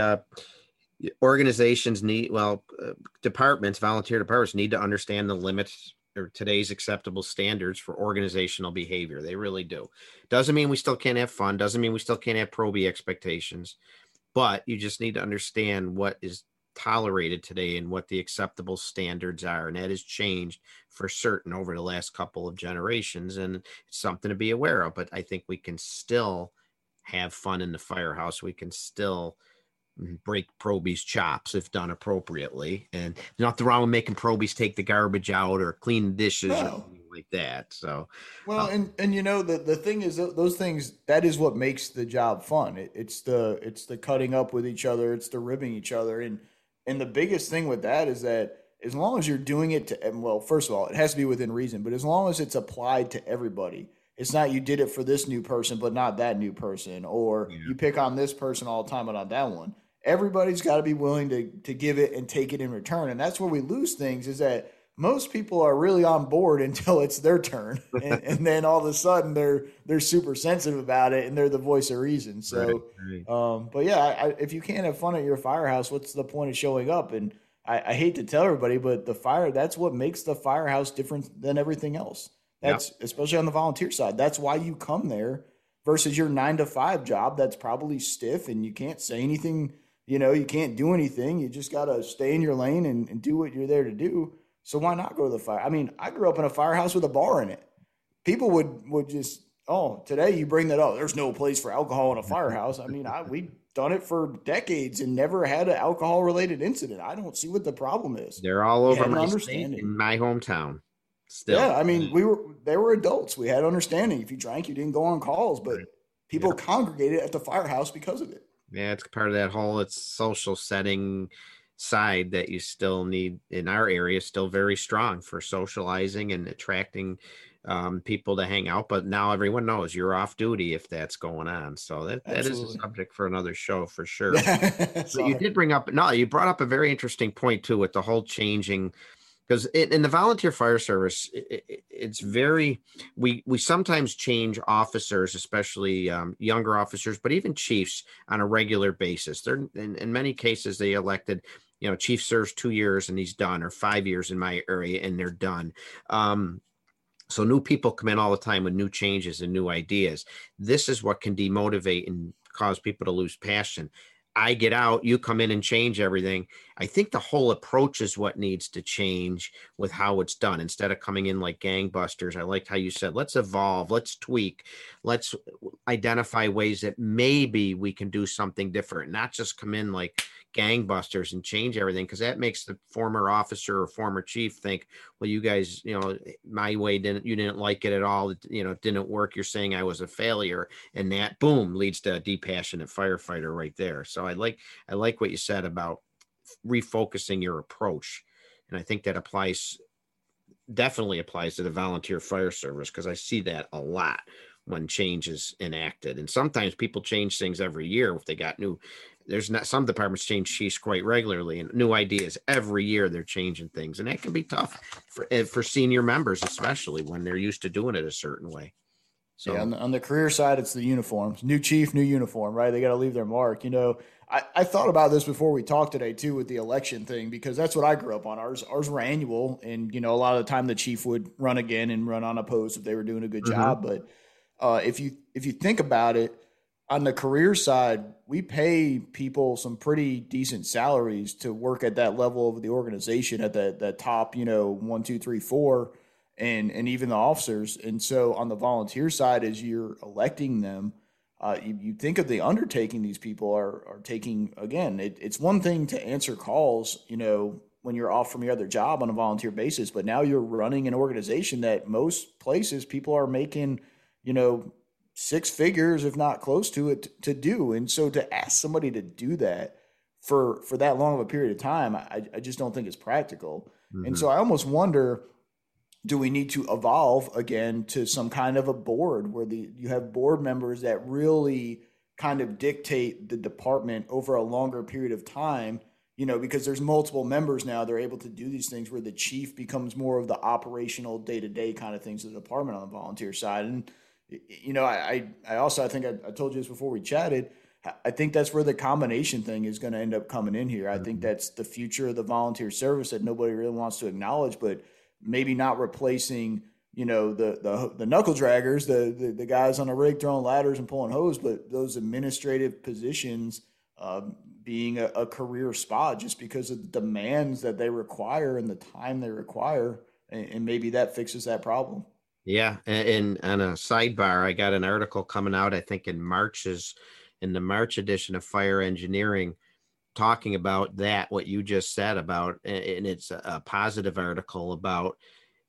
organizations need, departments, volunteer departments need to understand the limits or today's acceptable standards for organizational behavior. They really do. Doesn't mean we still can't have fun. Doesn't mean we still can't have pro-B expectations, but you just need to understand what is tolerated today and what the acceptable standards are. And that has changed for certain over the last couple of generations. And it's something to be aware of, but I think we can still have fun in the firehouse. We can still break pro-B's chops if done appropriately. And there's nothing wrong with making pro-B's take the garbage out or clean the dishes or anything like that. So, well, and the thing is, those things, that is what makes the job fun. It's the cutting up with each other. It's the ribbing each other. And the biggest thing with that is that as long as you're doing it to, first of all, it has to be within reason, but as long as it's applied to everybody, it's not you did it for this new person, but not that new person, or you pick on this person all the time, but not that one. Everybody's got to be willing to give it and take it in return. And that's where we lose things, is that most people are really on board until it's their turn. And then all of a sudden they're super sensitive about it and they're the voice of reason. So, right. But yeah, if you can't have fun at your firehouse, what's the point of showing up? And I hate to tell everybody, but that's what makes the firehouse different than everything else. That's especially on the volunteer side. That's why you come there versus your 9-to-5 job. That's probably stiff and you can't say anything. You can't do anything. You just got to stay in your lane and do what you're there to do. So why not go to the fire? I mean, I grew up in a firehouse with a bar in it. People would just, today you bring that up. There's no place for alcohol in a firehouse. I mean, we've done it for decades and never had an alcohol-related incident. I don't see what the problem is. They're all over my state in my hometown. Still. Yeah, I mean, they were adults. We had understanding. If you drank, you didn't go on calls, but people congregated at the firehouse because of it. Yeah, it's part of that whole social setting side that you still need in our area, still very strong for socializing and attracting people to hang out. But now everyone knows you're off duty if that's going on. So that is a subject for another show for sure. But you did you brought up a very interesting point too, with the whole changing. Because in the volunteer fire service, it's very, we sometimes change officers, especially younger officers, but even chiefs on a regular basis. They're in many cases, they elected, chief serves 2 years and he's done, or 5 years in my area and they're done. So new people come in all the time with new changes and new ideas. This is what can demotivate and cause people to lose passion. I get out, you come in and change everything. I think the whole approach is what needs to change with how it's done. Instead of coming in like gangbusters, I liked how you said, let's evolve, let's tweak, let's identify ways that maybe we can do something different, not just come in like gangbusters and change everything, because that makes the former officer or former chief think, well, you guys, my way you didn't like it at all. It didn't work. You're saying I was a failure, and that boom leads to a depassionate firefighter right there. So I like what you said about refocusing your approach, and I think that definitely applies to the volunteer fire service, because I see that a lot when change is enacted. And sometimes people change things every year if they got new. There's not, some departments change chiefs quite regularly and new ideas every year. They're changing things, and that can be tough for senior members, especially when they're used to doing it a certain way. So on the career side, it's the uniforms. New chief, new uniform, right? They got to leave their mark. I thought about this before we talked today too, with the election thing, because that's what I grew up on. Ours were annual, and a lot of the time the chief would run again and run unopposed if they were doing a good job. But if you think about it, on the career side, we pay people some pretty decent salaries to work at that level of the organization, at that top, 1, 2, 3, 4, and even the officers. And so on the volunteer side, as you're electing them, you think of the undertaking these people are taking. Again, it's one thing to answer calls, when you're off from your other job on a volunteer basis, but now you're running an organization that most places people are making, six figures, if not close to it, to do. And so to ask somebody to do that for that long of a period of time, I just don't think it's practical. And so I almost wonder, do we need to evolve again to some kind of a board where you have board members that really kind of dictate the department over a longer period of time, because there's multiple members now, they're able to do these things where the chief becomes more of the operational day-to-day kind of things of the department on the volunteer side. And, I also, I think I told you this before we chatted, I think that's where the combination thing is going to end up coming in here. I think that's the future of the volunteer service that nobody really wants to acknowledge, but maybe not replacing, the knuckle draggers, the guys on a rig throwing ladders and pulling hose, but those administrative positions being a career spot just because of the demands that they require and the time they require. And maybe that fixes that problem. Yeah. And on a sidebar, I got an article coming out, I think in the March edition of Fire Engineering, talking about that, what you just said about, and it's a positive article about,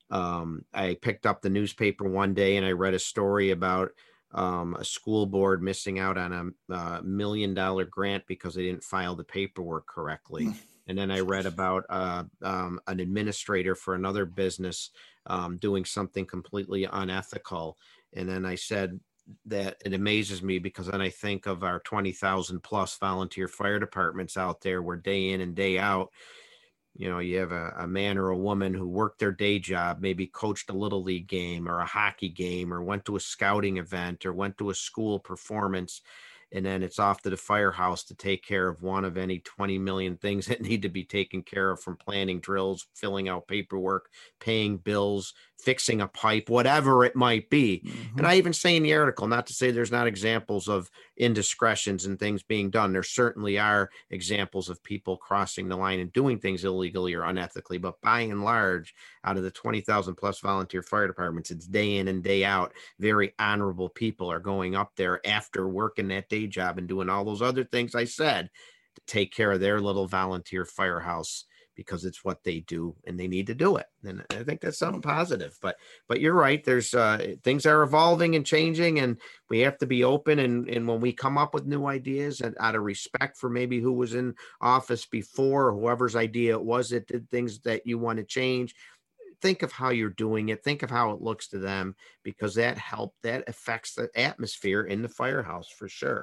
I picked up the newspaper one day and I read a story about a school board missing out on a $1 million grant because they didn't file the paperwork correctly. And then I read about an administrator for another business doing something completely unethical. And then I said that it amazes me because then I think of our 20,000 plus volunteer fire departments out there where day in and day out, you have a man or a woman who worked their day job, maybe coached a little league game or a hockey game or went to a scouting event or went to a school performance. And then it's off to the firehouse to take care of one of any 20 million things that need to be taken care of, from planning drills, filling out paperwork, paying bills, fixing a pipe, whatever it might be. And I even say in the article, not to say there's not examples of indiscretions and things being done. There certainly are examples of people crossing the line and doing things illegally or unethically. But by and large, out of the 20,000 plus volunteer fire departments, it's day in and day out. Very honorable people are going up there after working that day job and doing all those other things I said to take care of their little volunteer firehouse, because it's what they do and they need to do it. And I think that's something positive, but you're right. There's things are evolving and changing, and we have to be open. And when we come up with new ideas, and out of respect for maybe who was in office before, or whoever's idea it was that did things that you want to change, think of how you're doing it. Think of how it looks to them, because that affects the atmosphere in the firehouse for sure.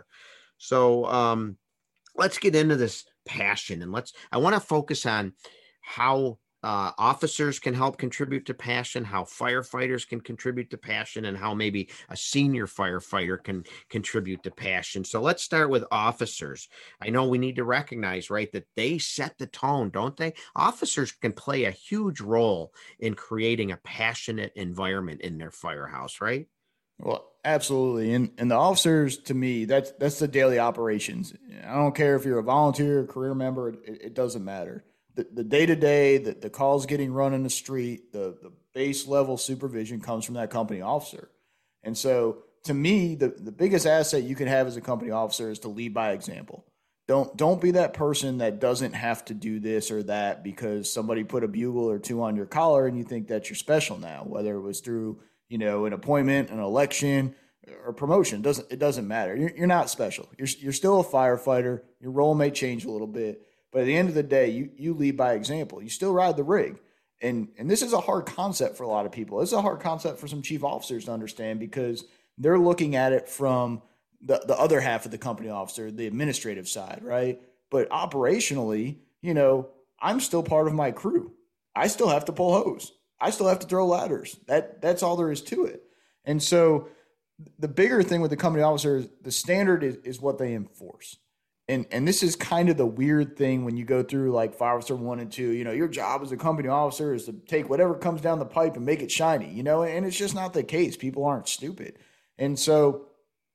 So let's get into this passion, and I want to focus on how officers can help contribute to passion, how firefighters can contribute to passion, and how maybe a senior firefighter can contribute to passion. So let's start with officers. I know we need to recognize, right, that they set the tone, don't they? Officers can play a huge role in creating a passionate environment in their firehouse, right? Well, absolutely. And the officers, to me, that's the daily operations. I don't care if you're a volunteer, career member, it doesn't matter. The day-to-day, the calls getting run in the street, the base level supervision comes from that company officer. And so to me, the biggest asset you can have as a company officer is to lead by example. Don't be that person that doesn't have to do this or that because somebody put a bugle or two on your collar and you think that you're special now, whether it was through an appointment, an election, or promotion. It doesn't matter. You're not special. You're still a firefighter. Your role may change a little bit, but at the end of the day, you lead by example. You still ride the rig. And this is a hard concept for a lot of people. It's a hard concept for some chief officers to understand because they're looking at it from the other half of the company officer, the administrative side, right? But operationally, I'm still part of my crew. I still have to pull hose. I still have to throw ladders. That's all there is to it. And so the bigger thing with the company officer is the standard is what they enforce. And this is kind of the weird thing when you go through like Fire Officer 1 and 2, your job as a company officer is to take whatever comes down the pipe and make it shiny, and it's just not the case. People aren't stupid. And so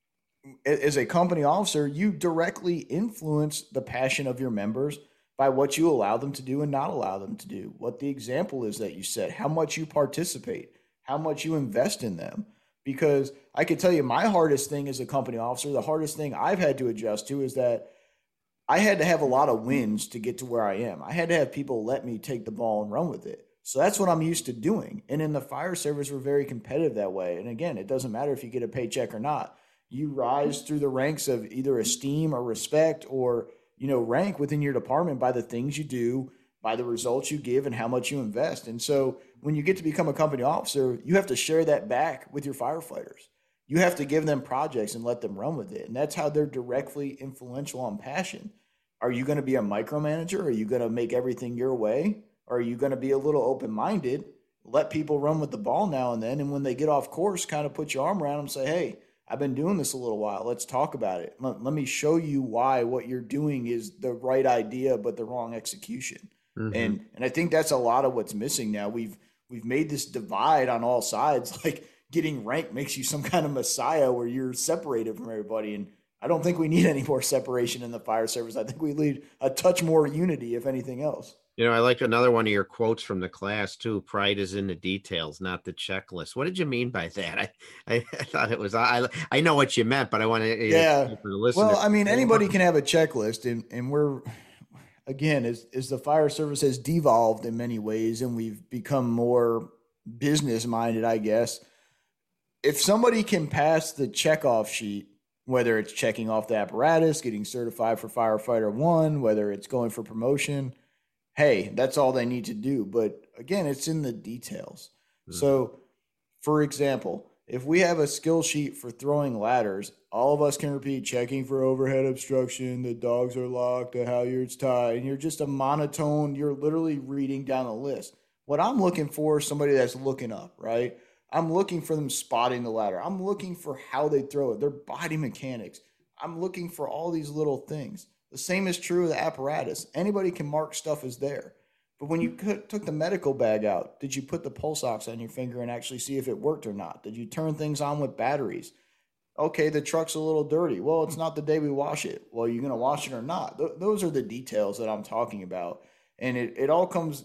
as a company officer, you directly influence the passion of your members by what you allow them to do and not allow them to do, what the example is that you set, how much you participate, how much you invest in them. Because I can tell you my hardest thing as a company officer, the hardest thing I've had to adjust to is that I had to have a lot of wins to get to where I am. I had to have people let me take the ball and run with it. So that's what I'm used to doing. And in the fire service, we're very competitive that way. And again, it doesn't matter if you get a paycheck or not. you rise through the ranks of either esteem or respect or, rank within your department by the things you do, by the results you give, and how much you invest. And so when you get to become a company officer, you have to share that back with your firefighters. You have to give them projects and let them run with it. And that's how they're directly influential on passion. Are you going to be a micromanager? Are you going to make everything your way? Or are you going to be a little open-minded, let people run with the ball now and then, and when they get off course, kind of put your arm around them and say, hey, I've been doing this a little while. Let's talk about it. Let me show you why what you're doing is the right idea, but the wrong execution. Mm-hmm. And I think that's a lot of what's missing now. We've made this divide on all sides, like getting ranked makes you some kind of messiah where you're separated from everybody. And I don't think we need any more separation in the fire service. I think we need a touch more unity, if anything else. I like another one of your quotes from the class too. Pride is in the details, not the checklist. What did you mean by that? I thought it was, I know what you meant, but I want to, for the listener. Well, I mean, anybody can have a checklist, and we're, again, as the fire service has devolved in many ways and we've become more business minded, I guess. If somebody can pass the checkoff sheet, whether it's checking off the apparatus, getting certified for firefighter 1, whether it's going for promotion, hey, that's all they need to do. But again, it's in the details. Mm-hmm. So, for example, if we have a skill sheet for throwing ladders, all of us can repeat checking for overhead obstruction, the dogs are locked, the halyards tied, and you're just a monotone, you're literally reading down the list. What I'm looking for is somebody that's looking up, right? I'm looking for them spotting the ladder. I'm looking for how they throw it, their body mechanics. I'm looking for all these little things. The same is true of the apparatus. Anybody can mark stuff as there. But when you took the medical bag out, did you put the pulse ox on your finger and actually see if it worked or not? Did you turn things on with batteries? Okay, the truck's a little dirty. Well, it's not the day we wash it. Well, are you going to wash it or not? Those are the details that I'm talking about. And it all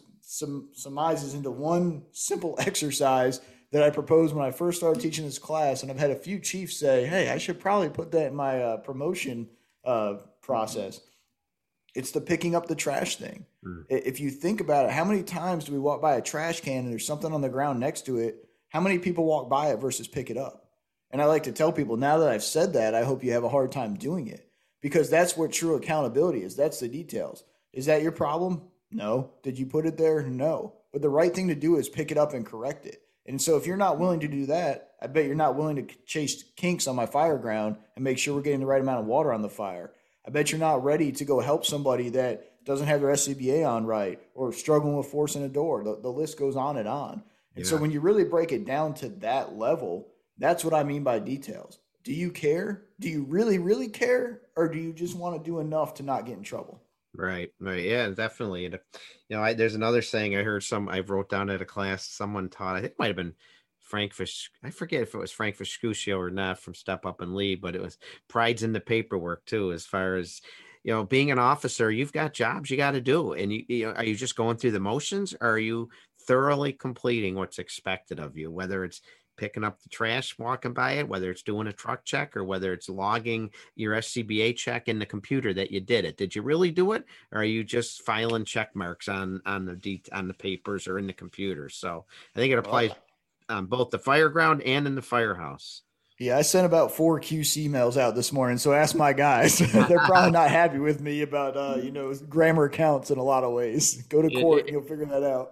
surmises into one simple exercise that I proposed when I first started teaching this class. And I've had a few chiefs say, hey, I should probably put that in my promotion process. It's the picking up the trash thing. If you think about it, how many times do we walk by a trash can and there's something on the ground next to it? How many people walk by it versus pick it up? And I like to tell people, now that I've said that, I hope you have a hard time doing it, because that's what true accountability is. That's the details. Is that your problem? No. Did you put it there? No. But the right thing to do is pick it up and correct it. And so if you're not willing to do that, I bet you're not willing to chase kinks on my fire ground and make sure we're getting the right amount of water on the fire. I bet you're not ready to go help somebody that doesn't have their SCBA on right or struggling with forcing a door. The list goes on and on. And so when you really break it down to that level, that's what I mean by details. Do you care? Do you really, really care? Or do you just want to do enough to not get in trouble? Right. Yeah, definitely. There's another saying I heard I wrote down at a class, someone taught, I think it might've been Frank Fish. I forget if it was Frank Fiscuscio or not from Step Up and Lead, but it was pride's in the paperwork too. As far as, being an officer, you've got jobs you got to do. And are you just going through the motions, or are you thoroughly completing what's expected of you, whether it's picking up the trash, walking by it, whether it's doing a truck check, or whether it's logging your SCBA check in the computer that you did it. Did you really do it? Or are you just filing check marks on the papers or in the computer? So I think it applies on both the fire ground and in the firehouse. Yeah, I sent about 4 QC emails out this morning, so ask my guys. They're probably not happy with me about, grammar counts in a lot of ways. Go to court and you'll figure that out.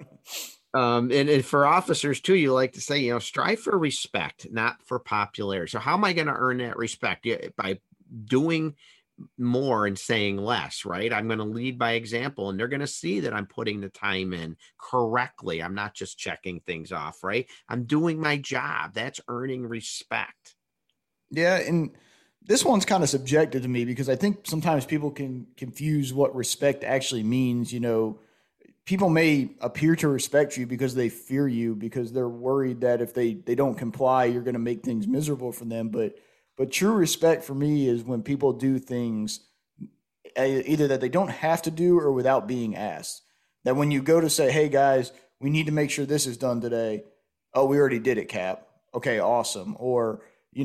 And for officers too, you like to say, strive for respect, not for popularity. So how am I going to earn that respect? By doing more and saying less, right? I'm going to lead by example, and they're going to see that I'm putting the time in correctly. I'm not just checking things off, right? I'm doing my job. That's earning respect. Yeah. And this one's kind of subjective to me, because I think sometimes people can confuse what respect actually means. People may appear to respect you because they fear you, because they're worried that if they don't comply, you're going to make things miserable for them. But true respect for me is when people do things either that they don't have to do or without being asked. That when you go to say, hey guys, we need to make sure this is done today. Oh, we already did it, Cap. Okay, awesome. Or,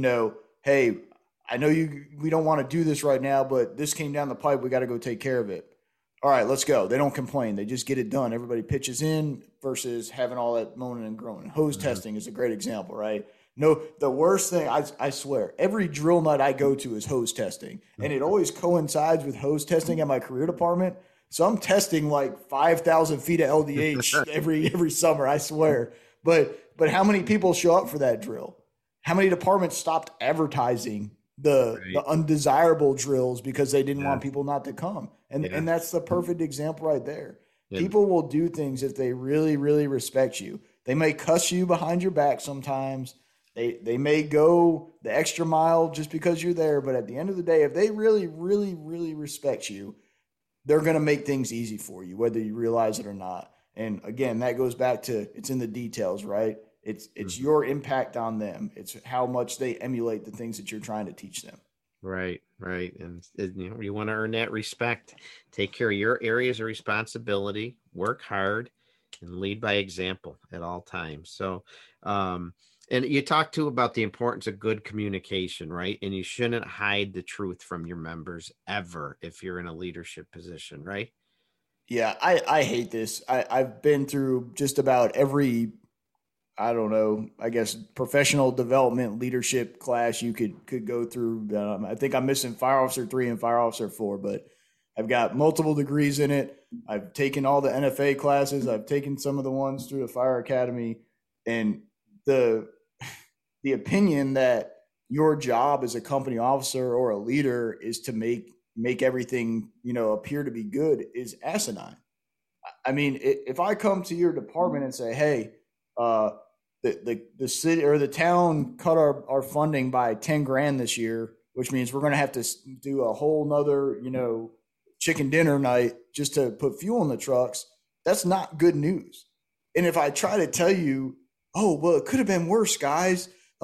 hey, I know we don't want to do this right now, but this came down the pipe. We got to go take care of it. All right, let's go. They don't complain. They just get it done. Everybody pitches in versus having all that moaning and groaning. Hose testing is a great example, right? No, the worst thing, I swear, every drill night I go to is hose testing. And it always coincides with hose testing at my career department. So I'm testing like 5,000 feet of LDH every summer, I swear. But how many people show up for that drill? How many departments stopped advertising the undesirable drills because they didn't want people not to come? And that's the perfect example right there. Yeah. People will do things if they really, really respect you. They may cuss you behind your back sometimes. They may go the extra mile just because you're there. But at the end of the day, if they really, really, really respect you, they're going to make things easy for you, whether you realize it or not. And again, that goes back to it's in the details, right? It's your impact on them. It's how much they emulate the things that you're trying to teach them. Right. And you want to earn that respect. Take care of your areas of responsibility, work hard, and lead by example at all times. So, and you talked too about the importance of good communication, right? And you shouldn't hide the truth from your members ever if you're in a leadership position, right? Yeah, I hate this. I've been through just about every, I don't know, I guess professional development leadership class you could go through. I think I'm missing Fire Officer 3 and Fire Officer 4, but I've got multiple degrees in it. I've taken all the NFA classes. I've taken some of the ones through the Fire Academy, and the opinion that your job as a company officer or a leader is to make everything, appear to be good is asinine. I mean, if I come to your department and say, hey, the city or the town cut our funding by 10 grand this year, which means we're going to have to do a whole nother, chicken dinner night just to put fuel in the trucks, that's not good news. And if I try to tell you, oh, well, it could have been worse, guys.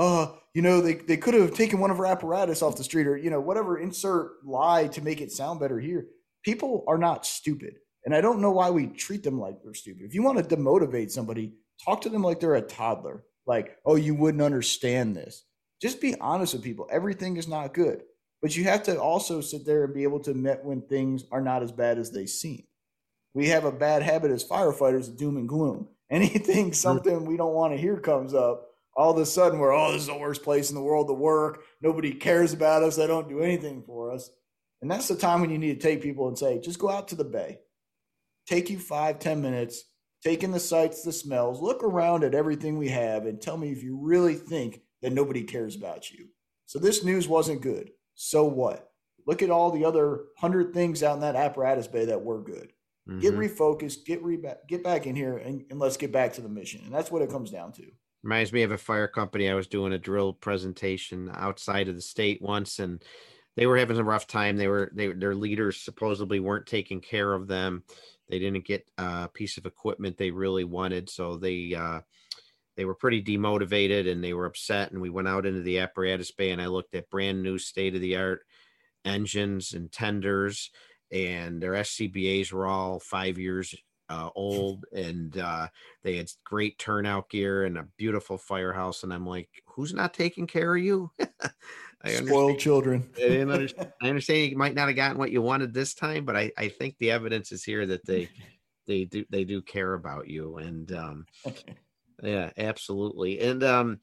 They could have taken one of our apparatus off the street or, whatever, insert lie to make it sound better here. People are not stupid. And I don't know why we treat them like they're stupid. If you want to demotivate somebody, talk to them like they're a toddler. Like, oh, you wouldn't understand this. Just be honest with people. Everything is not good. But you have to also sit there and be able to admit when things are not as bad as they seem. We have a bad habit as firefighters of doom and gloom. Anything, something we don't want to hear comes up, all of a sudden we're, this is the worst place in the world to work. Nobody cares about us. They don't do anything for us. And that's the time when you need to take people and say, just go out to the bay. Take you 5-10 minutes, take in the sights, the smells, look around at everything we have and tell me if you really think that nobody cares about you. So this news wasn't good. So what? Look at all the other 100 things out in that apparatus bay that were good. Mm-hmm. Get refocused, get back in here, and let's get back to the mission. And that's what it comes down to. Reminds me of a fire company. I was doing a drill presentation outside of the state once, and they were having a rough time. Their leaders supposedly weren't taking care of them. They didn't get a piece of equipment they really wanted, so they were pretty demotivated and they were upset. And we went out into the apparatus bay, and I looked at brand new state-of-the-art engines and tenders, and their SCBAs were all 5 years old, and they had great turnout gear and a beautiful firehouse. And I'm like, who's not taking care of you? Spoiled children. I understand you might not have gotten what you wanted this time, but I think the evidence is here that they do care about you. And yeah, absolutely. And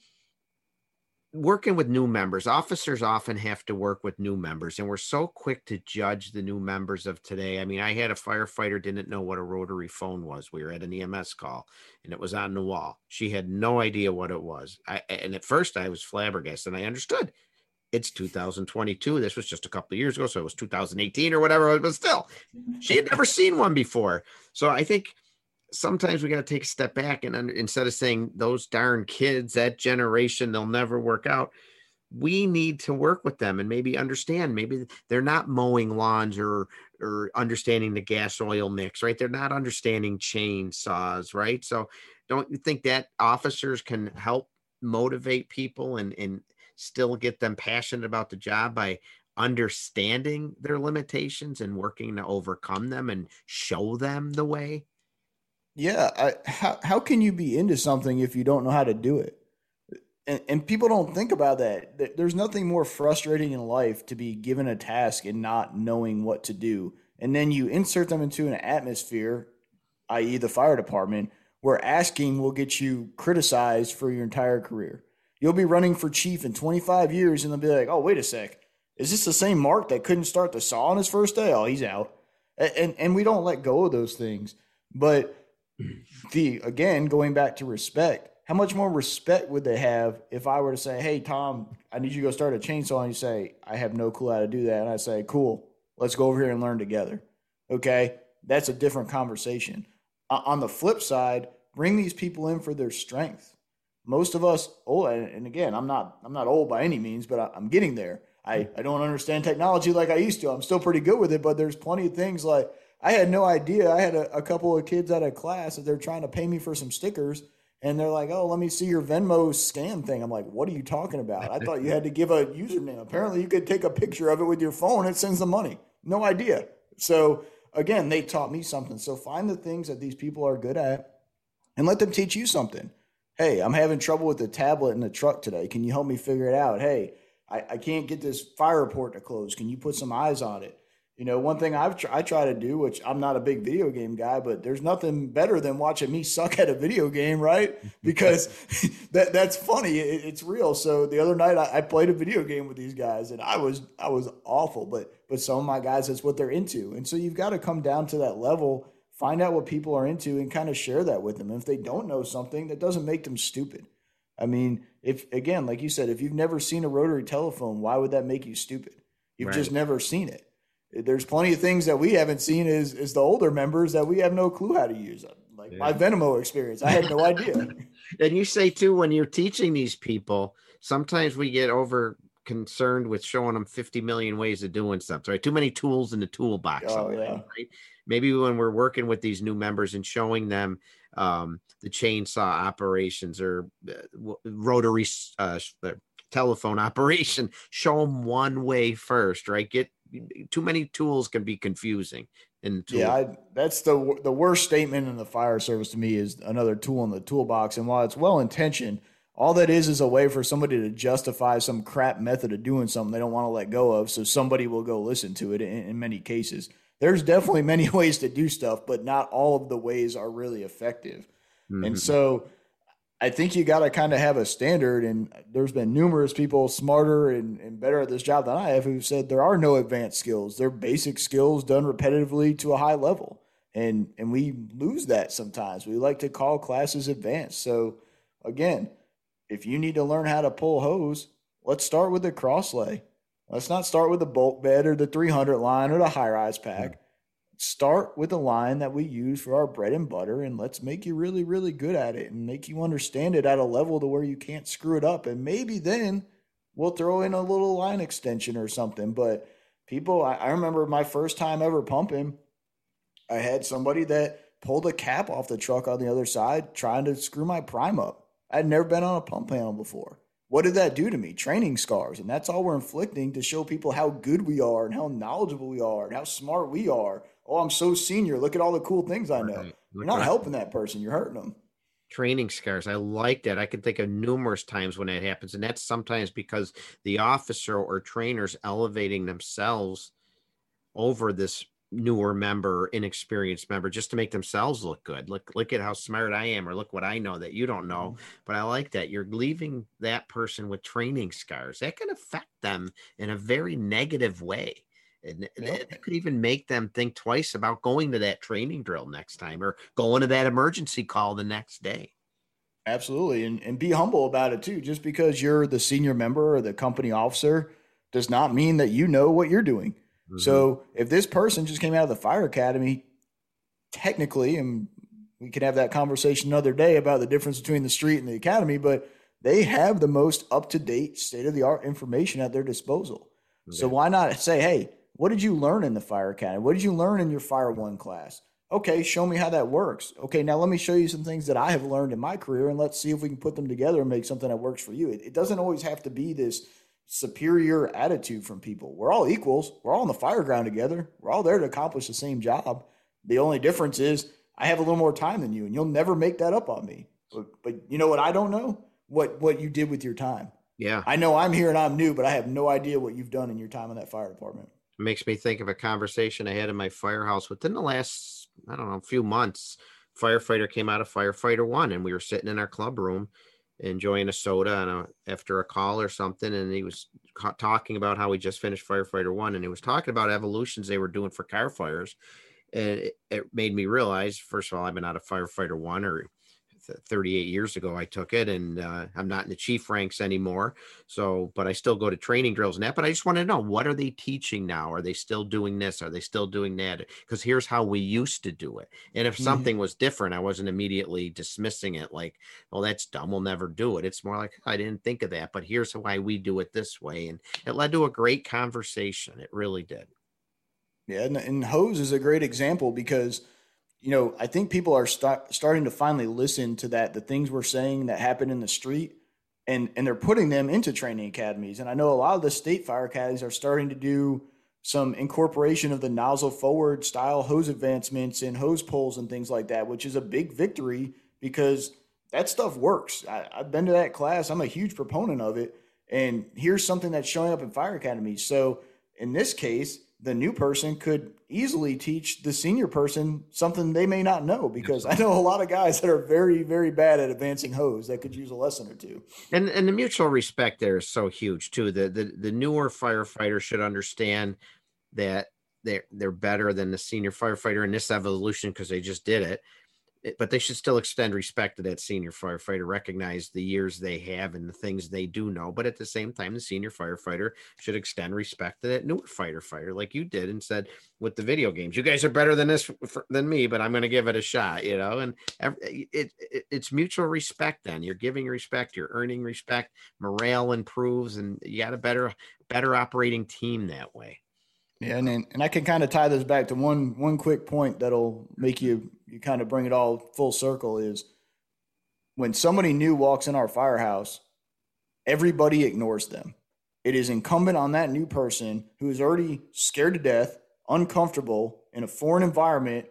working with new members, officers often have to work with new members, and we're so quick to judge the new members of today. I mean, I had a firefighter didn't know what a rotary phone was. We were at an EMS call and it was on the wall. She had no idea what it was. And at first I was flabbergasted, and I understood. It's 2022. This was just a couple of years ago. So it was 2018 or whatever, but still, she had never seen one before. So I think sometimes we got to take a step back and instead of saying those darn kids, that generation, they'll never work out. We need to work with them and maybe understand, maybe they're not mowing lawns or understanding the gas oil mix, right? They're not understanding chainsaws, right? So don't you think that officers can help motivate people and still get them passionate about the job by understanding their limitations and working to overcome them and show them the way? Yeah. How can you be into something if you don't know how to do it? And people don't think about that. There's nothing more frustrating in life to be given a task and not knowing what to do. And then you insert them into an atmosphere, i.e. the fire department, where asking will get you criticized for your entire career. You'll be running for chief in 25 years, and they'll be like, oh, wait a sec. Is this the same Mark that couldn't start the saw on his first day? Oh, he's out. And we don't let go of those things. But again, going back to respect, how much more respect would they have if I were to say, hey, Tom, I need you to go start a chainsaw, and you say, I have no clue how to do that. And I say, cool, let's go over here and learn together. Okay? That's a different conversation. On the flip side, bring these people in for their strength. Most of us, and again, I'm not old by any means, but I'm getting there. I don't understand technology like I used to. I'm still pretty good with it, but there's plenty of things like I had no idea. I had a couple of kids out of class that they're trying to pay me for some stickers, and they're like, oh, let me see your Venmo scan thing. I'm like, what are you talking about? I thought you had to give a username. Apparently you could take a picture of it with your phone. It sends the money. No idea. So again, they taught me something. So find the things that these people are good at and let them teach you something. Hey, I'm having trouble with the tablet in the truck today. Can you help me figure it out? Hey, I can't get this fire report to close. Can you put some eyes on it? You know, one thing I try to do, which I'm not a big video game guy, but there's nothing better than watching me suck at a video game, right? Because that's funny. It's real. So the other night I played a video game with these guys, and I was awful. But some of my guys, that's what they're into. And so you've got to come down to that level, find out what people are into, and kind of share that with them. And if they don't know something, that doesn't make them stupid. I mean, if again, like you said, if you've never seen a rotary telephone, why would that make you stupid? You've just never seen it. There's plenty of things that we haven't seen as the older members that we have no clue how to use. Like my Venmo experience, I had no idea. And you say too, when you're teaching these people, sometimes we get over concerned with showing them 50 million ways of doing something, right? Too many tools in the toolbox. Right? Maybe when we're working with these new members and showing them the chainsaw operations or rotary telephone operation, show them one way first, right? Too many tools can be confusing. That's the worst statement in the fire service to me is another tool in the toolbox. And while it's well intentioned, all that is a way for somebody to justify some crap method of doing something they don't want to let go of. So somebody will go listen to it in many cases. There's definitely many ways to do stuff, but not all of the ways are really effective. Mm-hmm. And so I think you got to kind of have a standard, and there's been numerous people smarter and better at this job than I have who've said there are no advanced skills. They're basic skills done repetitively to a high level. And we lose that sometimes. We like to call classes advanced. So again, if you need to learn how to pull hose, let's start with the cross lay. Let's not start with the bulk bed or the 300 line or the high-rise pack. Start with the line that we use for our bread and butter, and let's make you really, really good at it and make you understand it at a level to where you can't screw it up. And maybe then we'll throw in a little line extension or something. But people, I remember my first time ever pumping, I had somebody that pulled a cap off the truck on the other side trying to screw my prime up. I'd never been on a pump panel before. What did that do to me? Training scars. And that's all we're inflicting to show people how good we are and how knowledgeable we are and how smart we are. Oh, I'm so senior. Look at all the cool things I know. Right. You're not helping that person. You're hurting them. Training scars. I like that. I can think of numerous times when that happens. And that's sometimes because the officer or trainer's elevating themselves over this newer member, inexperienced member, just to make themselves look good. Look at how smart I am, or look what I know that you don't know. But I like that. You're leaving that person with training scars. That can affect them in a very negative way. And it could even make them think twice about going to that training drill next time or going to that emergency call the next day. Absolutely. And be humble about it too. Just because you're the senior member or the company officer does not mean that you know what you're doing. Mm-hmm. So if this person just came out of the fire academy, technically, and we can have that conversation another day about the difference between the street and the academy, but they have the most up-to-date state-of-the-art information at their disposal. Okay. So why not say, hey, what did you learn in the fire academy? What did you learn in your Fire One class? Okay, show me how that works. Okay, now let me show you some things that I have learned in my career, and let's see if we can put them together and make something that works for you. It doesn't always have to be this superior attitude from people. We're all equals. We're all on the fire ground together. We're all there to accomplish the same job. The only difference is I have a little more time than you, and you'll never make that up on me. But you know what I don't know? What you did with your time. Yeah. I know I'm here and I'm new, but I have no idea what you've done in your time in that fire department. It makes me think of a conversation I had in my firehouse within the last, few months. Firefighter came out of Firefighter One, and we were sitting in our club room, enjoying a soda after a call or something, and he was talking about how he just finished Firefighter 1, and he was talking about evolutions they were doing for car fires. And it made me realize, first of all, I've been out of Firefighter 1, or 38 years ago I took it, and I'm not in the chief ranks anymore. So, but I still go to training drills and that. But I just want to know, what are they teaching now? Are they still doing this? Are they still doing that? Because here's how we used to do it. And if something was different, I wasn't immediately dismissing it like, oh, that's dumb, we'll never do it. It's more like, I didn't think of that, but here's why we do it this way. And it led to a great conversation. It really did. Yeah, and hose is a great example because, I think people are starting to finally listen to the things we're saying that happen in the street, and they're putting them into training academies. And I know a lot of the state fire academies are starting to do some incorporation of the nozzle forward style hose advancements and hose pulls and things like that, which is a big victory because that stuff works. I've been to that class. I'm a huge proponent of it. And here's something that's showing up in fire academies. So in this case, the new person could easily teach the senior person something they may not know, because I know a lot of guys that are very, very bad at advancing hose that could use a lesson or two. And the mutual respect there is so huge too. The newer firefighter should understand that they're better than the senior firefighter in this evolution because they just did it. But they should still extend respect to that senior firefighter, recognize the years they have and the things they do know. But at the same time, the senior firefighter should extend respect to that newer firefighter, like you did and said with the video games. You guys are better than me, but I'm going to give it a shot, And it's mutual respect. Then you're giving respect, you're earning respect, morale improves, and you got a better operating team that way. Yeah, and I can kind of tie this back to one quick point that'll make you kind of bring it all full circle is when somebody new walks in our firehouse, everybody ignores them. It is incumbent on that new person who is already scared to death, uncomfortable in a foreign environment,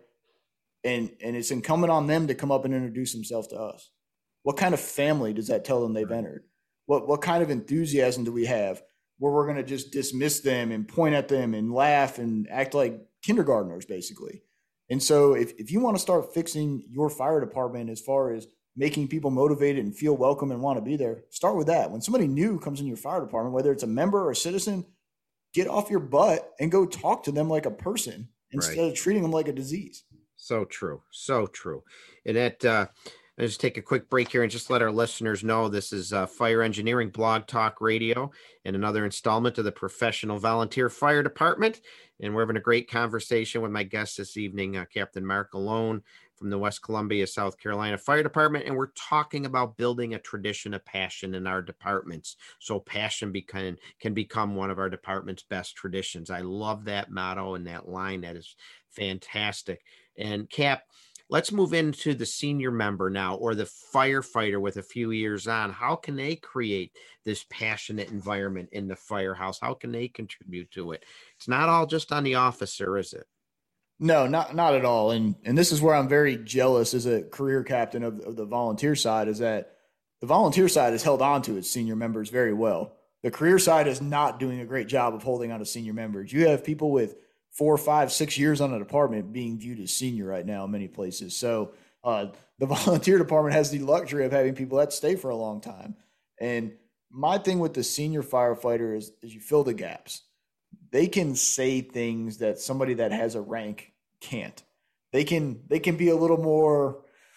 and it's incumbent on them to come up and introduce themselves to us. What kind of family does that tell them they've entered? What kind of enthusiasm do we have where we're going to just dismiss them and point at them and laugh and act like kindergartners, basically? And so if you want to start fixing your fire department as far as making people motivated and feel welcome and want to be there, start with that. When somebody new comes in your fire department, whether it's a member or a citizen, get off your butt and go talk to them like a person instead of treating them like a disease. So true. So true. And that, I'll just take a quick break here and just let our listeners know this is Fire Engineering Blog Talk Radio and another installment of the Professional Volunteer Fire Department. And we're having a great conversation with my guest this evening, Captain Mark Alone from the West Columbia, South Carolina Fire Department. And we're talking about building a tradition of passion in our departments, so passion can become one of our department's best traditions. I love that motto and that line. That is fantastic. And Cap, let's move into the senior member now, or the firefighter with a few years on. How can they create this passionate environment in the firehouse? How can they contribute to it? It's not all just on the officer, is it? No, not at all. And this is where I'm very jealous as a career captain of the volunteer side, is that the volunteer side has held on to its senior members very well. The career side is not doing a great job of holding on to senior members. You have people with 4, 5, 6 years on a department being viewed as senior right now in many places. So the volunteer department has the luxury of having people that stay for a long time. And my thing with the senior firefighter is you fill the gaps. They can say things that somebody that has a rank can't. They can be a little more,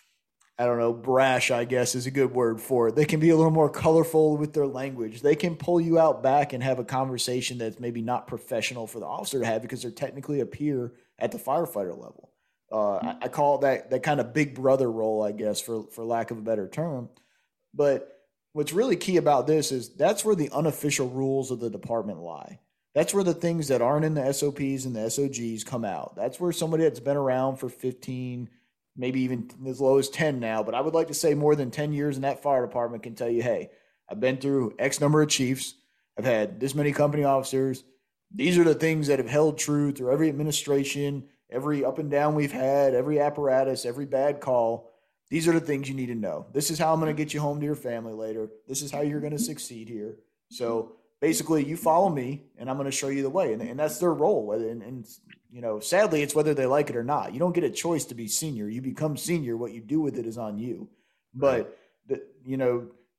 I don't know, brash, I guess is a good word for it. They can be a little more colorful with their language. They can pull you out back and have a conversation that's maybe not professional for the officer to have because they're technically a peer at the firefighter level. I call it that kind of big brother role, I guess, for lack of a better term. But what's really key about this is that's where the unofficial rules of the department lie. That's where the things that aren't in the SOPs and the SOGs come out. That's where somebody that's been around for 15, maybe even as low as 10 now, but I would like to say more than 10 years in that fire department can tell you, hey, I've been through X number of chiefs. I've had this many company officers. These are the things that have held true through every administration, every up and down we've had, every apparatus, every bad call. These are the things you need to know. This is how I'm going to get you home to your family later. This is how you're going to succeed here. So basically, you follow me, and I'm going to show you the way. And that's their role. And sadly, it's whether they like it or not. You don't get a choice to be senior. You become senior. What you do with it is on you. But,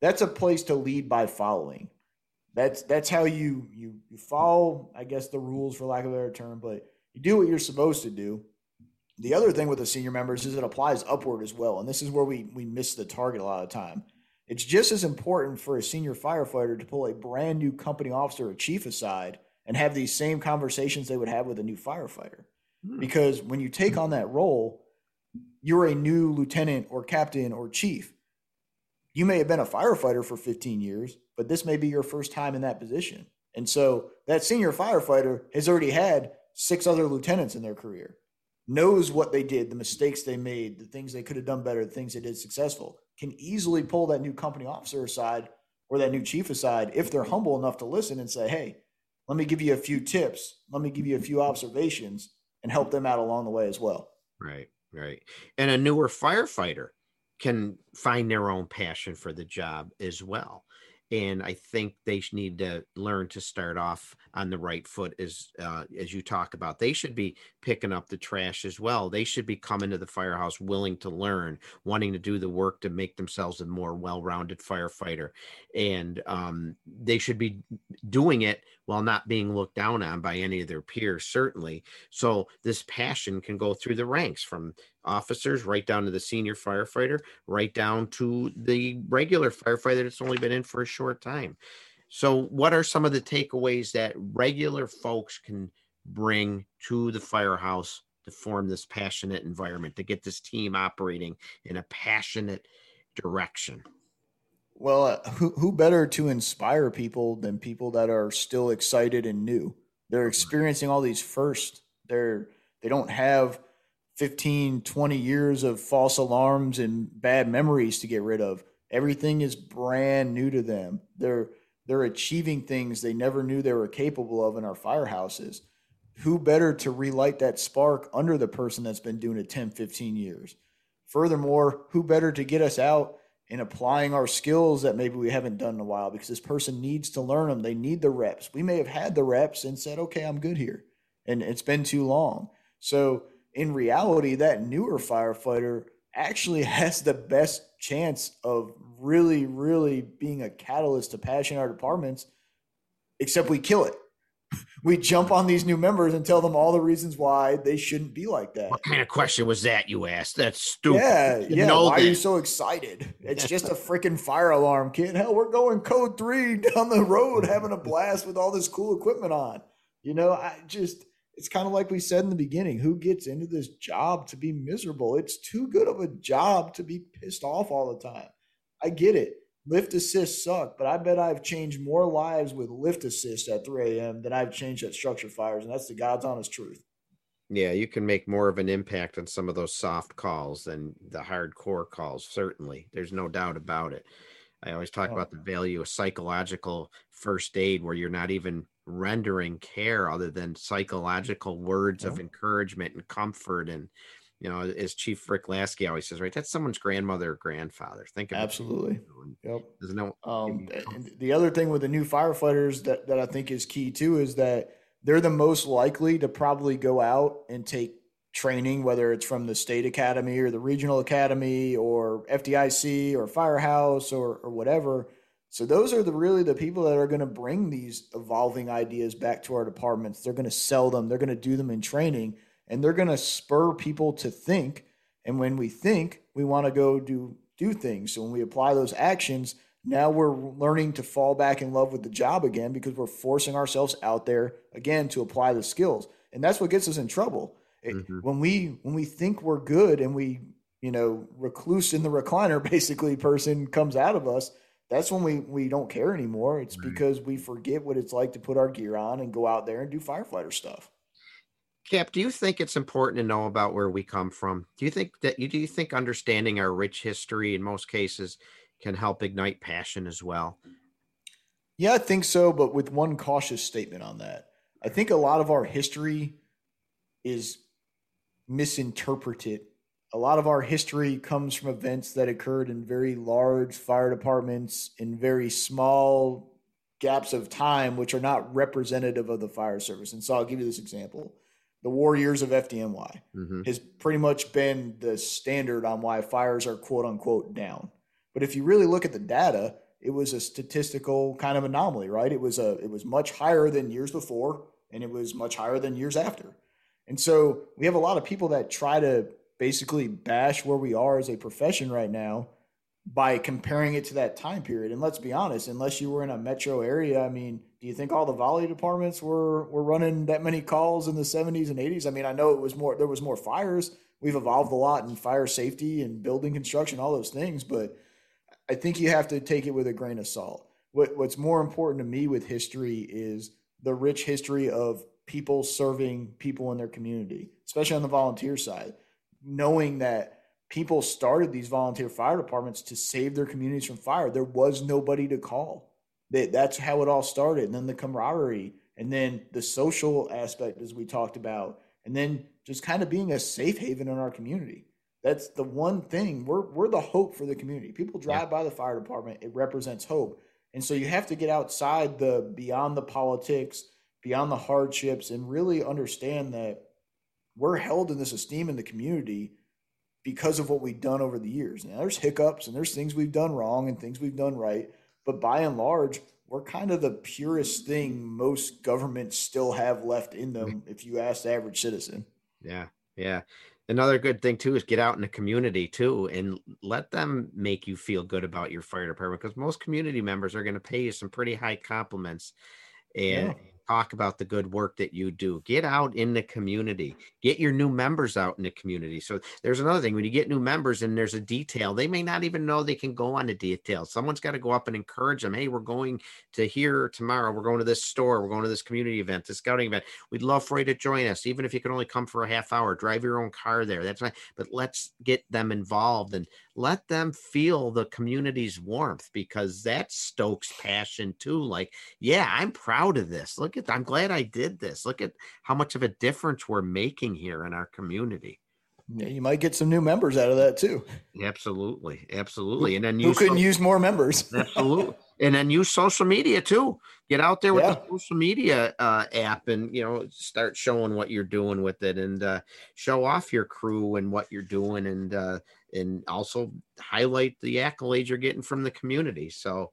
that's a place to lead by following. That's how you follow, I guess, the rules, for lack of a better term, but you do what you're supposed to do. The other thing with the senior members is it applies upward as well. And this is where we miss the target a lot of the time. It's just as important for a senior firefighter to pull a brand new company officer or chief aside and have these same conversations they would have with a new firefighter. Because when you take on that role, you're a new lieutenant or captain or chief. You may have been a firefighter for 15 years, but this may be your first time in that position. And so that senior firefighter has already had 6 other lieutenants in their career, knows what they did, the mistakes they made, the things they could have done better, the things they did successful, can easily pull that new company officer aside or that new chief aside if they're humble enough to listen and say, hey, let me give you a few tips. Let me give you a few observations and help them out along the way as well. Right. And a newer firefighter can find their own passion for the job as well. And I think they need to learn to start off on the right foot as you talk about. They should be picking up the trash as well. They should be coming to the firehouse willing to learn, wanting to do the work to make themselves a more well-rounded firefighter. And they should be doing it while not being looked down on by any of their peers, certainly. So this passion can go through the ranks from officers right down to the senior firefighter, right down to the regular firefighter that's only been in for a short time. So what are some of the takeaways that regular folks can bring to the firehouse to form this passionate environment, to get this team operating in a passionate direction? Well, who better to inspire people than people that are still excited and new? They're experiencing all these firsts. They don't have 15, 20 years of false alarms and bad memories to get rid of. Everything is brand new to them. They're achieving things they never knew they were capable of in our firehouses. Who better to relight that spark under the person that's been doing it 10, 15 years? Furthermore, who better to get us out and applying our skills that maybe we haven't done in a while, because this person needs to learn them. They need the reps. We may have had the reps and said, okay, I'm good here. And it's been too long. So in reality, that newer firefighter actually has the best chance of really, really being a catalyst to passion in our departments, except we kill it. We jump on these new members and tell them all the reasons why they shouldn't be like that. What kind of question was that you asked? That's stupid. Yeah. Why are you so excited? It's just a freaking fire alarm, kid. Hell, we're going code 3 down the road having a blast with all this cool equipment on. It's kind of like we said in the beginning, who gets into this job to be miserable? It's too good of a job to be pissed off all the time. I get it. Lift assists suck, but I bet I've changed more lives with lift assist at 3 a.m. than I've changed at structure fires, and that's the God's honest truth. Yeah, you can make more of an impact on some of those soft calls than the hardcore calls, certainly. There's no doubt about it. I always talk about the value of psychological first aid, where you're not even rendering care other than psychological words of encouragement and comfort. And, as Chief Rick Lasky always says, right, that's someone's grandmother or grandfather. Think of absolutely. Yep. And the other thing with the new firefighters that I think is key too is that they're the most likely to probably go out and take training, whether it's from the state academy or the regional academy or FDIC or firehouse or whatever. So those are really the people that are going to bring these evolving ideas back to our departments. They're going to sell them. They're going to do them in training, and they're going to spur people to think. And when we think, we want to go do things. So when we apply those actions, now we're learning to fall back in love with the job again, because we're forcing ourselves out there again to apply the skills. And that's what gets us in trouble. When we think we're good and we, recluse in the recliner basically person comes out of us, that's when we don't care anymore. It's because we forget what it's like to put our gear on and go out there and do firefighter stuff. Cap, do you think it's important to know about where we come from? Do you think understanding our rich history in most cases can help ignite passion as well? Yeah, I think so, but with one cautious statement on that. I think a lot of our history is misinterpreted. A lot of our history comes from events that occurred in very large fire departments in very small gaps of time, which are not representative of the fire service. And so I'll give you this example. The war years of FDNY has pretty much been the standard on why fires are quote unquote down. But if you really look at the data, it was a statistical kind of anomaly, right? It was much higher than years before, and it was much higher than years after. And so we have a lot of people that try to basically bash where we are as a profession right now by comparing it to that time period. And let's be honest, unless you were in a metro area, I mean, do you think all the volley departments were running that many calls in the 70s and 80s? I mean, I know there was more fires. We've evolved a lot in fire safety and building construction, all those things, but I think you have to take it with a grain of salt. What's more important to me with history is the rich history of people serving people in their community, especially on the volunteer side, knowing that people started these volunteer fire departments to save their communities from fire. There was nobody to call. That's how it all started. And then the camaraderie, and then the social aspect, as we talked about, and then just kind of being a safe haven in our community. That's the one thing. We're the hope for the community. People drive by the fire department. It represents hope. And so you have to get outside beyond the politics, beyond the hardships, and really understand that we're held in this esteem in the community because of what we've done over the years. Now, there's hiccups and there's things we've done wrong and things we've done right. But by and large, we're kind of the purest thing most governments still have left in them, if you ask the average citizen. Yeah. Yeah. Another good thing too is get out in the community too and let them make you feel good about your fire department, because most community members are going to pay you some pretty high compliments and talk about the good work that you do. Get out in the community, get your new members out in the community. So there's another thing, when you get new members and there's a detail, they may not even know they can go on the detail. Someone's got to go up and encourage them. Hey, we're going to here tomorrow. We're going to this store. We're going to this community event, this scouting event. We'd love for you to join us. Even if you can only come for a half hour, drive your own car there. That's fine. But let's get them involved and let them feel the community's warmth, because that stokes passion too. Like, yeah, I'm proud of this. I'm glad I did this. Look at how much of a difference we're making here in our community. Yeah, you might get some new members out of that too. Absolutely. Absolutely. And then who couldn't use more members? Absolutely. And then use social media too. Get out there with the social media app and, start showing what you're doing with it, and show off your crew and what you're doing, and also highlight the accolades you're getting from the community. So,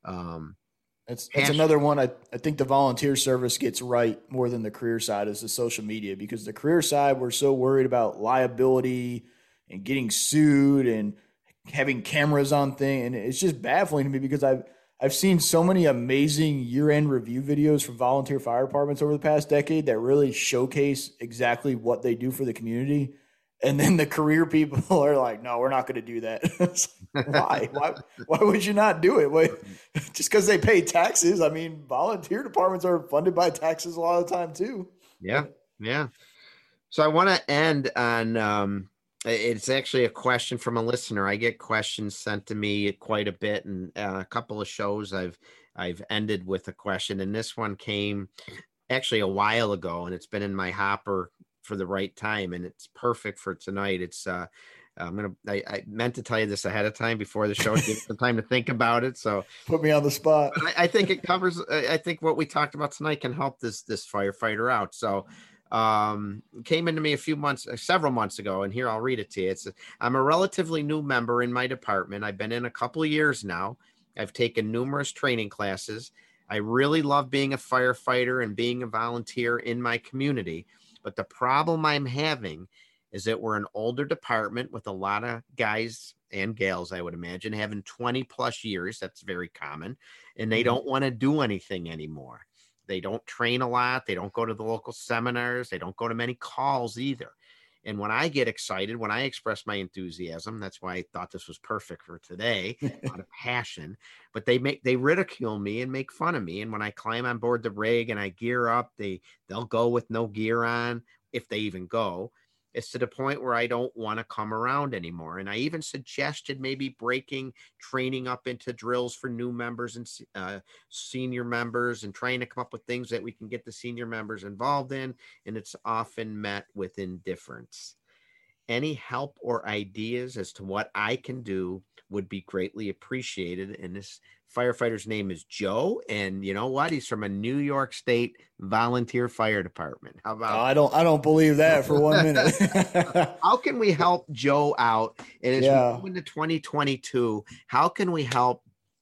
that's another one. I think the volunteer service gets right more than the career side is the social media, because the career side, we're so worried about liability and getting sued and having cameras on things. And it's just baffling to me, because I've seen so many amazing year-end review videos from volunteer fire departments over the past decade that really showcase exactly what they do for the community. And then the career people are like, no, we're not going to do that. Why? Why would you not do it? Wait, just because they pay taxes? I mean, volunteer departments are funded by taxes a lot of the time too. Yeah. Yeah. So I want to end on, it's actually a question from a listener. I get questions sent to me quite a bit, and a couple of shows I've ended with a question. And this one came actually a while ago, and it's been in my hopper for the right time, and it's perfect for tonight. It's I meant to tell you this ahead of time before the show, give some time to think about it. So put me on the spot. I think it covers. I think what we talked about tonight can help this firefighter out. So came into me several months ago, and here I'll read it to you. I'm a relatively new member in my department. I've been in a couple of years now. I've taken numerous training classes. I really love being a firefighter and being a volunteer in my community. But the problem I'm having is that we're an older department with a lot of guys and gals, I would imagine, having 20 plus years. That's very common. And they don't want to do anything anymore. They don't train a lot. They don't go to the local seminars. They don't go to many calls either. And when I get excited, when I express my enthusiasm, that's why I thought this was perfect for today, out of passion, but they ridicule me and make fun of me. And when I climb on board the rig and I gear up, they'll go with no gear on, if they even go. It's to the point where I don't want to come around anymore. And I even suggested maybe breaking training up into drills for new members and senior members, and trying to come up with things that we can get the senior members involved in. And it's often met with indifference. Any help or ideas as to what I can do would be greatly appreciated. And this firefighter's name is Joe. And you know what? He's from a New York State volunteer fire department. How about? I don't believe that for 1 minute. How can we help Joe out? And as we go into 2022, how can we help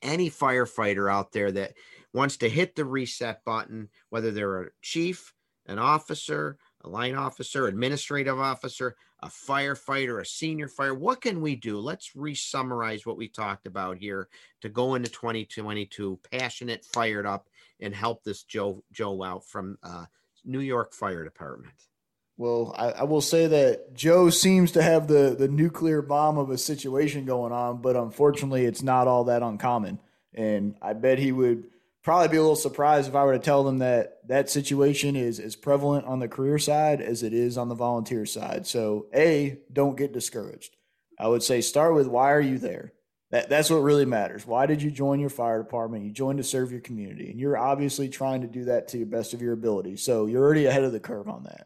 any firefighter out there that wants to hit the reset button, whether they're a chief, an officer, a line officer, administrative officer, a firefighter, a senior fire, what can we do? Let's re-summarize what we talked about here to go into 2022 passionate, fired up, and help this Joe out from New York Fire Department. Well, I will say that Joe seems to have the nuclear bomb of a situation going on, but unfortunately it's not all that uncommon. And I bet he would probably be a little surprised if I were to tell them that situation is as prevalent on the career side as it is on the volunteer side. So don't get discouraged. I would say start with, why are you there? That's what really matters. Why did you join your fire department? You joined to serve your community, and you're obviously trying to do that to the best of your ability. So you're already ahead of the curve on that.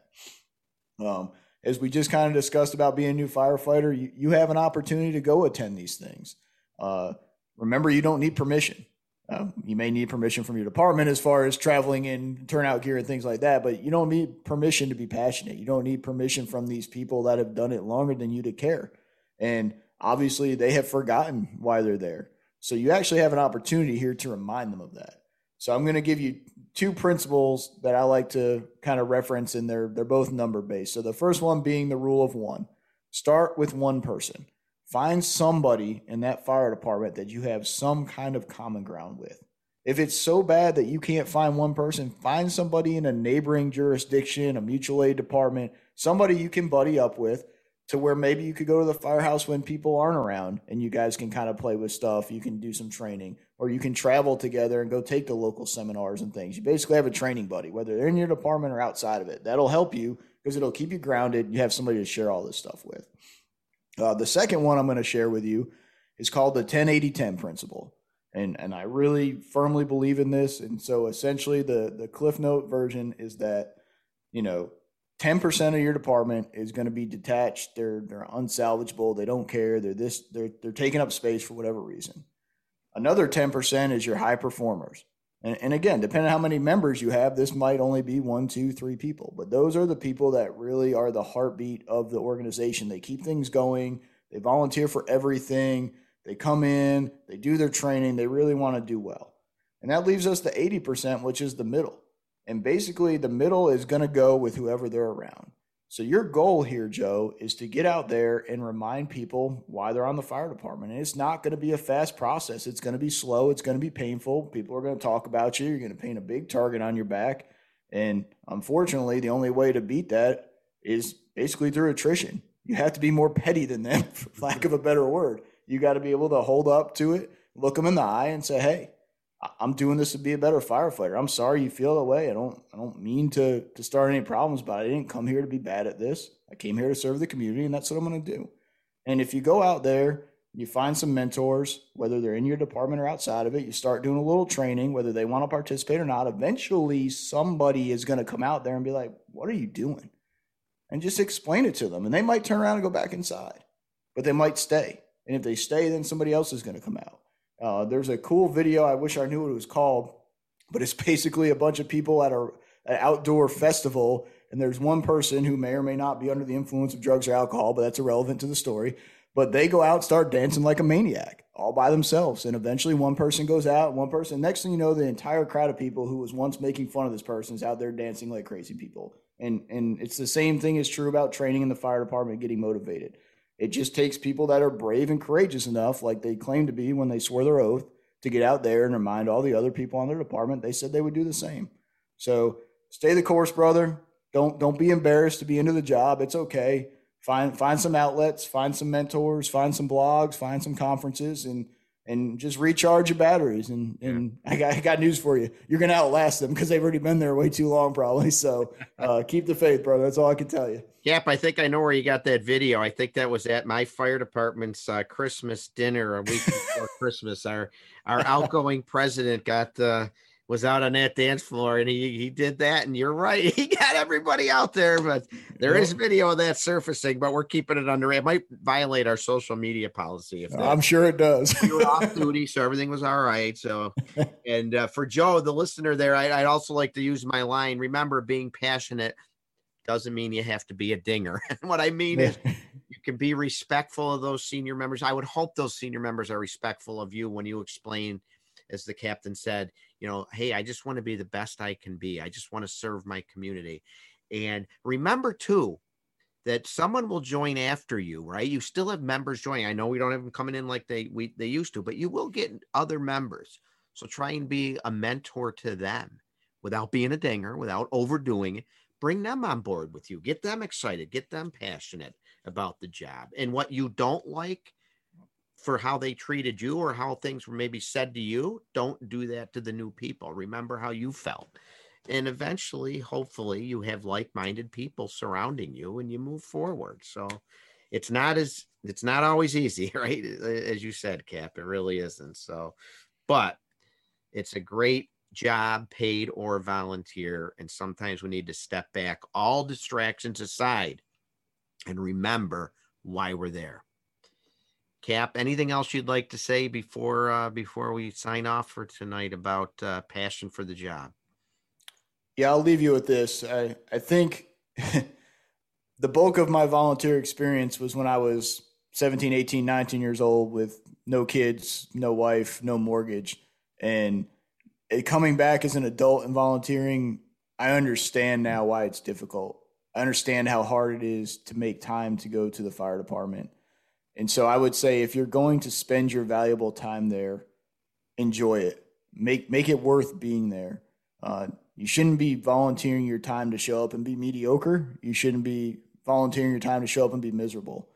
As we just kind of discussed about being a new firefighter, you have an opportunity to go attend these things. Remember, you don't need permission. You may need permission from your department as far as traveling in turnout gear and things like that, but you don't need permission to be passionate. You don't need permission from these people that have done it longer than you to care. And obviously they have forgotten why they're there. So you actually have an opportunity here to remind them of that. So I'm going to give you two principles that I like to kind of reference, and they're both number based. So the first one being the rule of one. Start with one person. Find somebody in that fire department that you have some kind of common ground with. If it's so bad that you can't find one person, find somebody in a neighboring jurisdiction, a mutual aid department, somebody you can buddy up with, to where maybe you could go to the firehouse when people aren't around and you guys can kind of play with stuff. You can do some training, or you can travel together and go take the local seminars and things. You basically have a training buddy, whether they're in your department or outside of it. That'll help you because it'll keep you grounded. You have somebody to share all this stuff with. The second one I'm going to share with you is called the 10-80-10 principle. And I really firmly believe in this. And so essentially the Cliff Note version is that, 10% of your department is going to be detached. They're unsalvageable. They don't care. They're taking up space for whatever reason. Another 10% is your high performers. And again, depending on how many members you have, this might only be 1, 2, 3 people. But those are the people that really are the heartbeat of the organization. They keep things going. They volunteer for everything. They come in. They do their training. They really want to do well. And that leaves us the 80%, which is the middle. And basically, the middle is going to go with whoever they're around. So your goal here, Joe, is to get out there and remind people why they're on the fire department. And it's not going to be a fast process. It's going to be slow. It's going to be painful. People are going to talk about you. You're going to paint a big target on your back. And unfortunately, the only way to beat that is basically through attrition. You have to be more petty than them, for lack of a better word. You got to be able to hold up to it, look them in the eye and say, hey, I'm doing this to be a better firefighter. I'm sorry you feel that way. I don't mean to start any problems, but I didn't come here to be bad at this. I came here to serve the community, and that's what I'm going to do. And if you go out there, you find some mentors, whether they're in your department or outside of it, you start doing a little training, whether they want to participate or not. Eventually, somebody is going to come out there and be like, what are you doing? And just explain it to them. And they might turn around and go back inside, but they might stay. And if they stay, then somebody else is going to come out. There's a cool video. I wish I knew what it was called, but it's basically a bunch of people at an outdoor festival. And there's one person who may or may not be under the influence of drugs or alcohol, but that's irrelevant to the story. But they go out and start dancing like a maniac all by themselves. And eventually one person goes out, next thing you know, the entire crowd of people who was once making fun of this person is out there dancing like crazy people. And it's the same thing is true about training in the fire department, getting motivated. It just takes people that are brave and courageous enough, like they claim to be when they swore their oath, to get out there and remind all the other people on their department they said they would do the same. So stay the course, brother. Don't be embarrassed to be into the job. It's okay. Find some outlets, find some mentors, find some blogs, find some conferences, and just recharge your batteries. And I got news for you. You're going to outlast them because they've already been there way too long, probably. So keep the faith, brother. That's all I can tell you. Yep, I think I know where you got that video. I think that was at my fire department's Christmas dinner a week before Christmas. Our outgoing president was out on that dance floor, and he did that. And you're right, he got everybody out there. But there is video of that surfacing, but we're keeping it under. It might violate our social media policy. I'm sure it does. You were off duty, so everything was all right. So, and for Joe, the listener there, I'd also like to use my line. Remember, being passionate doesn't mean you have to be a dinger. What I mean is you can be respectful of those senior members. I would hope those senior members are respectful of you when you explain, as the captain said, hey, I just want to be the best I can be. I just want to serve my community. And remember too, that someone will join after you, right? You still have members joining. I know we don't have them coming in like they used to, but you will get other members. So try and be a mentor to them without being a dinger, without overdoing it. Bring them on board with you. Get them excited. Get them passionate about the job. And what you don't like for how they treated you or how things were maybe said to you, don't do that to the new people. Remember how you felt. And eventually, hopefully, you have like-minded people surrounding you and you move forward. So it's not always easy, right? As you said, Cap, it really isn't. So, but it's a great job, paid or volunteer. And sometimes we need to step back, all distractions aside, and remember why we're there. Cap, anything else you'd like to say before we sign off for tonight about passion for the job? Yeah, I'll leave you with this. I think the bulk of my volunteer experience was when I was 17, 18, 19 years old with no kids, no wife, no mortgage. And coming back as an adult and volunteering, I understand now why it's difficult. I understand how hard it is to make time to go to the fire department. And so I would say if you're going to spend your valuable time there, enjoy it. Make it worth being there. You shouldn't be volunteering your time to show up and be mediocre. You shouldn't be volunteering your time to show up and be miserable.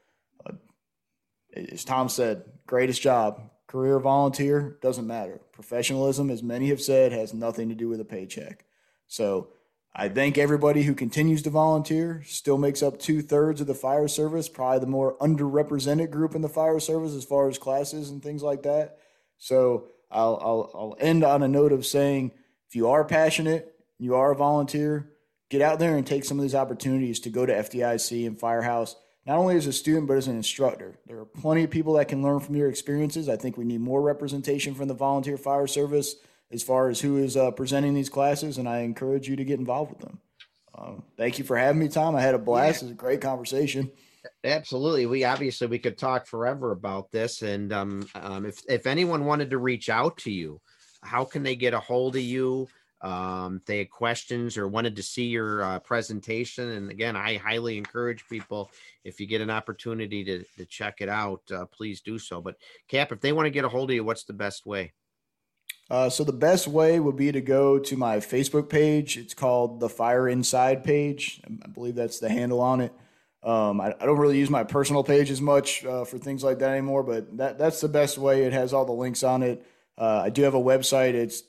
As Tom said, greatest job. Career volunteer, doesn't matter. Professionalism, as many have said, has nothing to do with a paycheck. So I thank everybody who continues to volunteer, still makes up 2/3 of the fire service, probably the more underrepresented group in the fire service as far as classes and things like that. So I'll end on a note of saying, if you are passionate, you are a volunteer, get out there and take some of these opportunities to go to FDIC and Firehouse, not only as a student, but as an instructor. There are plenty of people that can learn from your experiences. I think we need more representation from the volunteer fire service as far as who is presenting these classes, and I encourage you to get involved with them. Thank you for having me, Tom. I had a blast. It was a great conversation. Absolutely. We could talk forever about this. And if anyone wanted to reach out to you, how can they get a hold of you? They had questions or wanted to see your presentation. And again, I highly encourage people, if you get an opportunity to check it out, please do so. But Cap, if they want to get a hold of you, what's the best way? So the best way would be to go to my Facebook page. It's called the Fire Inside page. I believe that's the handle on it. I don't really use my personal page as much for things like that anymore, but that's the best way. It has all the links on it. I do have a website. It's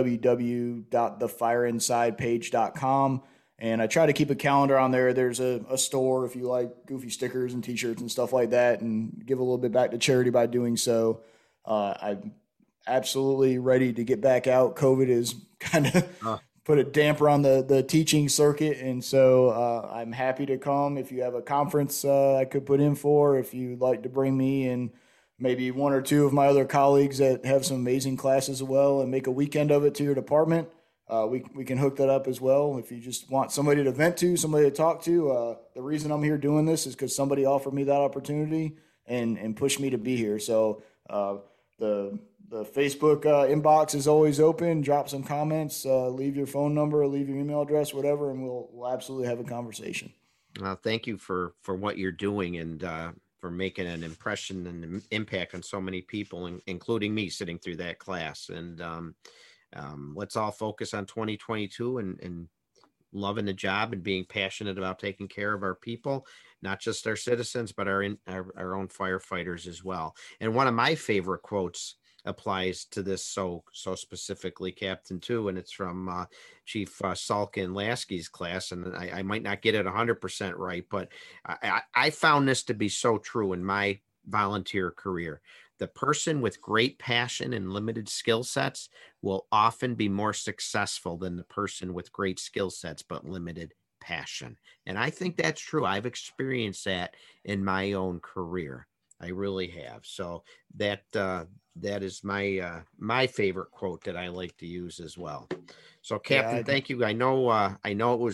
www.thefireinsidepage.com. And I try to keep a calendar on there. There's a store if you like goofy stickers and t-shirts and stuff like that, and give a little bit back to charity by doing so. I'm absolutely ready to get back out. COVID is kind of put a damper on the teaching circuit. And so I'm happy to come. If you have a conference I could put in for, if you'd like to bring me and maybe one or two of my other colleagues that have some amazing classes as well and make a weekend of it to your department, we can hook that up as well. If you just want somebody to vent to, somebody to talk to, the reason I'm here doing this is because somebody offered me that opportunity and pushed me to be here. So the Facebook inbox is always open. Drop some comments, leave your phone number, leave your email address, whatever, and we'll absolutely have a conversation. Thank you for what you're doing and for making an impression and an impact on so many people, including me sitting through that class. And let's all focus on 2022 and loving the job and being passionate about taking care of our people, not just our citizens, but our own firefighters as well. And one of my favorite quotes applies to this so specifically, Captain, too, and it's from Chief Salkin Lasky's class, and I might not get it 100% right, but I found this to be so true in my volunteer career. The person with great passion and limited skill sets will often be more successful than the person with great skill sets but limited passion. And I think that's true. I've experienced that in my own career. I really have. So that is my favorite quote that I like to use as well. So, Captain, thank you. I know it was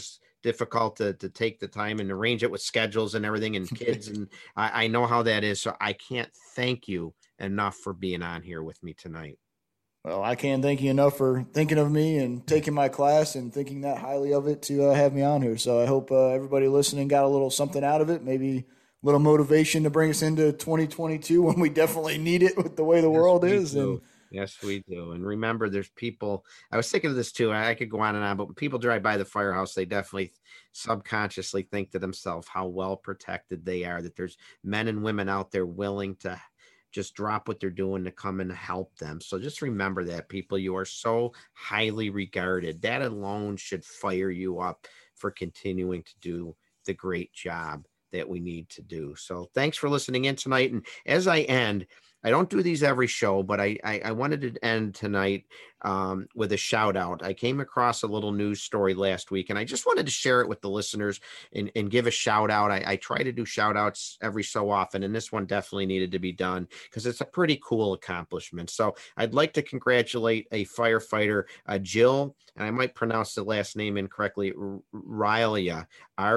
difficult to take the time and arrange it with schedules and everything and kids. And I know how that is. So I can't thank you enough for being on here with me tonight. Well, I can't thank you enough for thinking of me and taking my class and thinking that highly of it to have me on here. So I hope everybody listening got a little something out of it, maybe a little motivation to bring us into 2022 when we definitely need it with the way the world is. And yes, we do. And remember, there's people, I was thinking of this too. I could go on and on, but when people drive by the firehouse, they definitely subconsciously think to themselves how well protected they are, that there's men and women out there willing to just drop what they're doing to come and help them. So just remember that, people, you are so highly regarded. That alone should fire you up for continuing to do the great job that we need to do. So thanks for listening in tonight. And as I end, I don't do these every show, but I wanted to end tonight with a shout out. I came across a little news story last week, and I just wanted to share it with the listeners and give a shout out. I try to do shout outs every so often, and this one definitely needed to be done because it's a pretty cool accomplishment. So I'd like to congratulate a firefighter, Jill, and I might pronounce the last name incorrectly, Relya,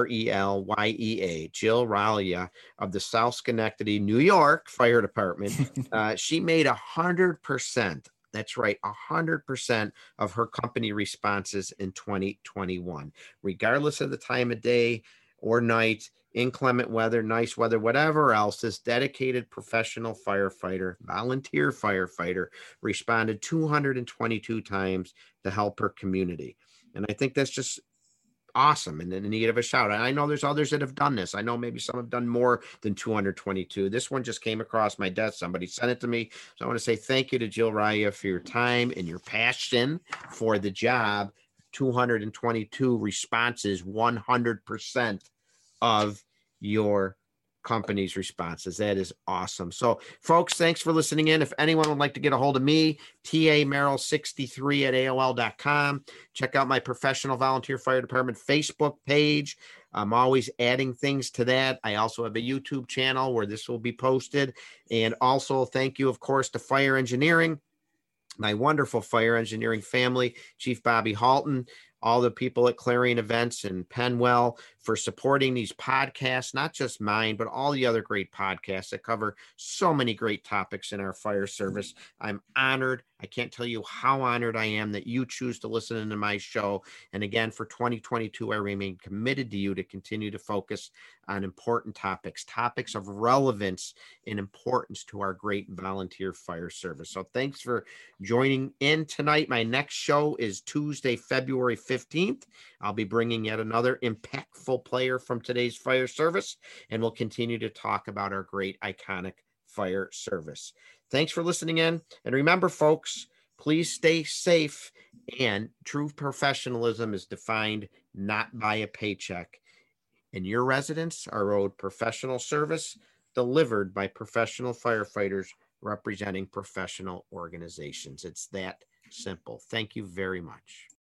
Relya, Jill Relya of the South Schenectady, New York Fire Department. She made 100%. That's right, 100% of her company responses in 2021, regardless of the time of day or night, inclement weather, nice weather, whatever else. This dedicated professional firefighter, volunteer firefighter, responded 222 times to help her community. And I think that's just awesome and in need of a shout. And I know there's others that have done this. I know maybe some have done more than 222. This one just came across my desk. Somebody sent it to me. So I want to say thank you to Jill Relya for your time and your passion for the job. 222 responses, 100% of your company's responses. That is awesome. So folks, thanks for listening in. If anyone would like to get a hold of me, tamerrill63 at AOL.com. Check out my Professional Volunteer Fire Department Facebook page. I'm always adding things to that. I also have a YouTube channel where this will be posted. And also thank you, of course, to Fire Engineering, my wonderful fire engineering family, Chief Bobby Halton, all the people at Clarion Events and Penwell for supporting these podcasts, not just mine, but all the other great podcasts that cover so many great topics in our fire service. I'm honored. I can't tell you how honored I am that you choose to listen to my show. And again, for 2022, I remain committed to you to continue to focus on important topics of relevance and importance to our great volunteer fire service. So thanks for joining in tonight. My next show is Tuesday, February 15th. I'll be bringing yet another impactful player from today's fire service, and we'll continue to talk about our great iconic fire service. Thanks for listening in. And remember, folks, please stay safe. And true professionalism is defined not by a paycheck. And your residents are owed professional service delivered by professional firefighters representing professional organizations. It's that simple. Thank you very much.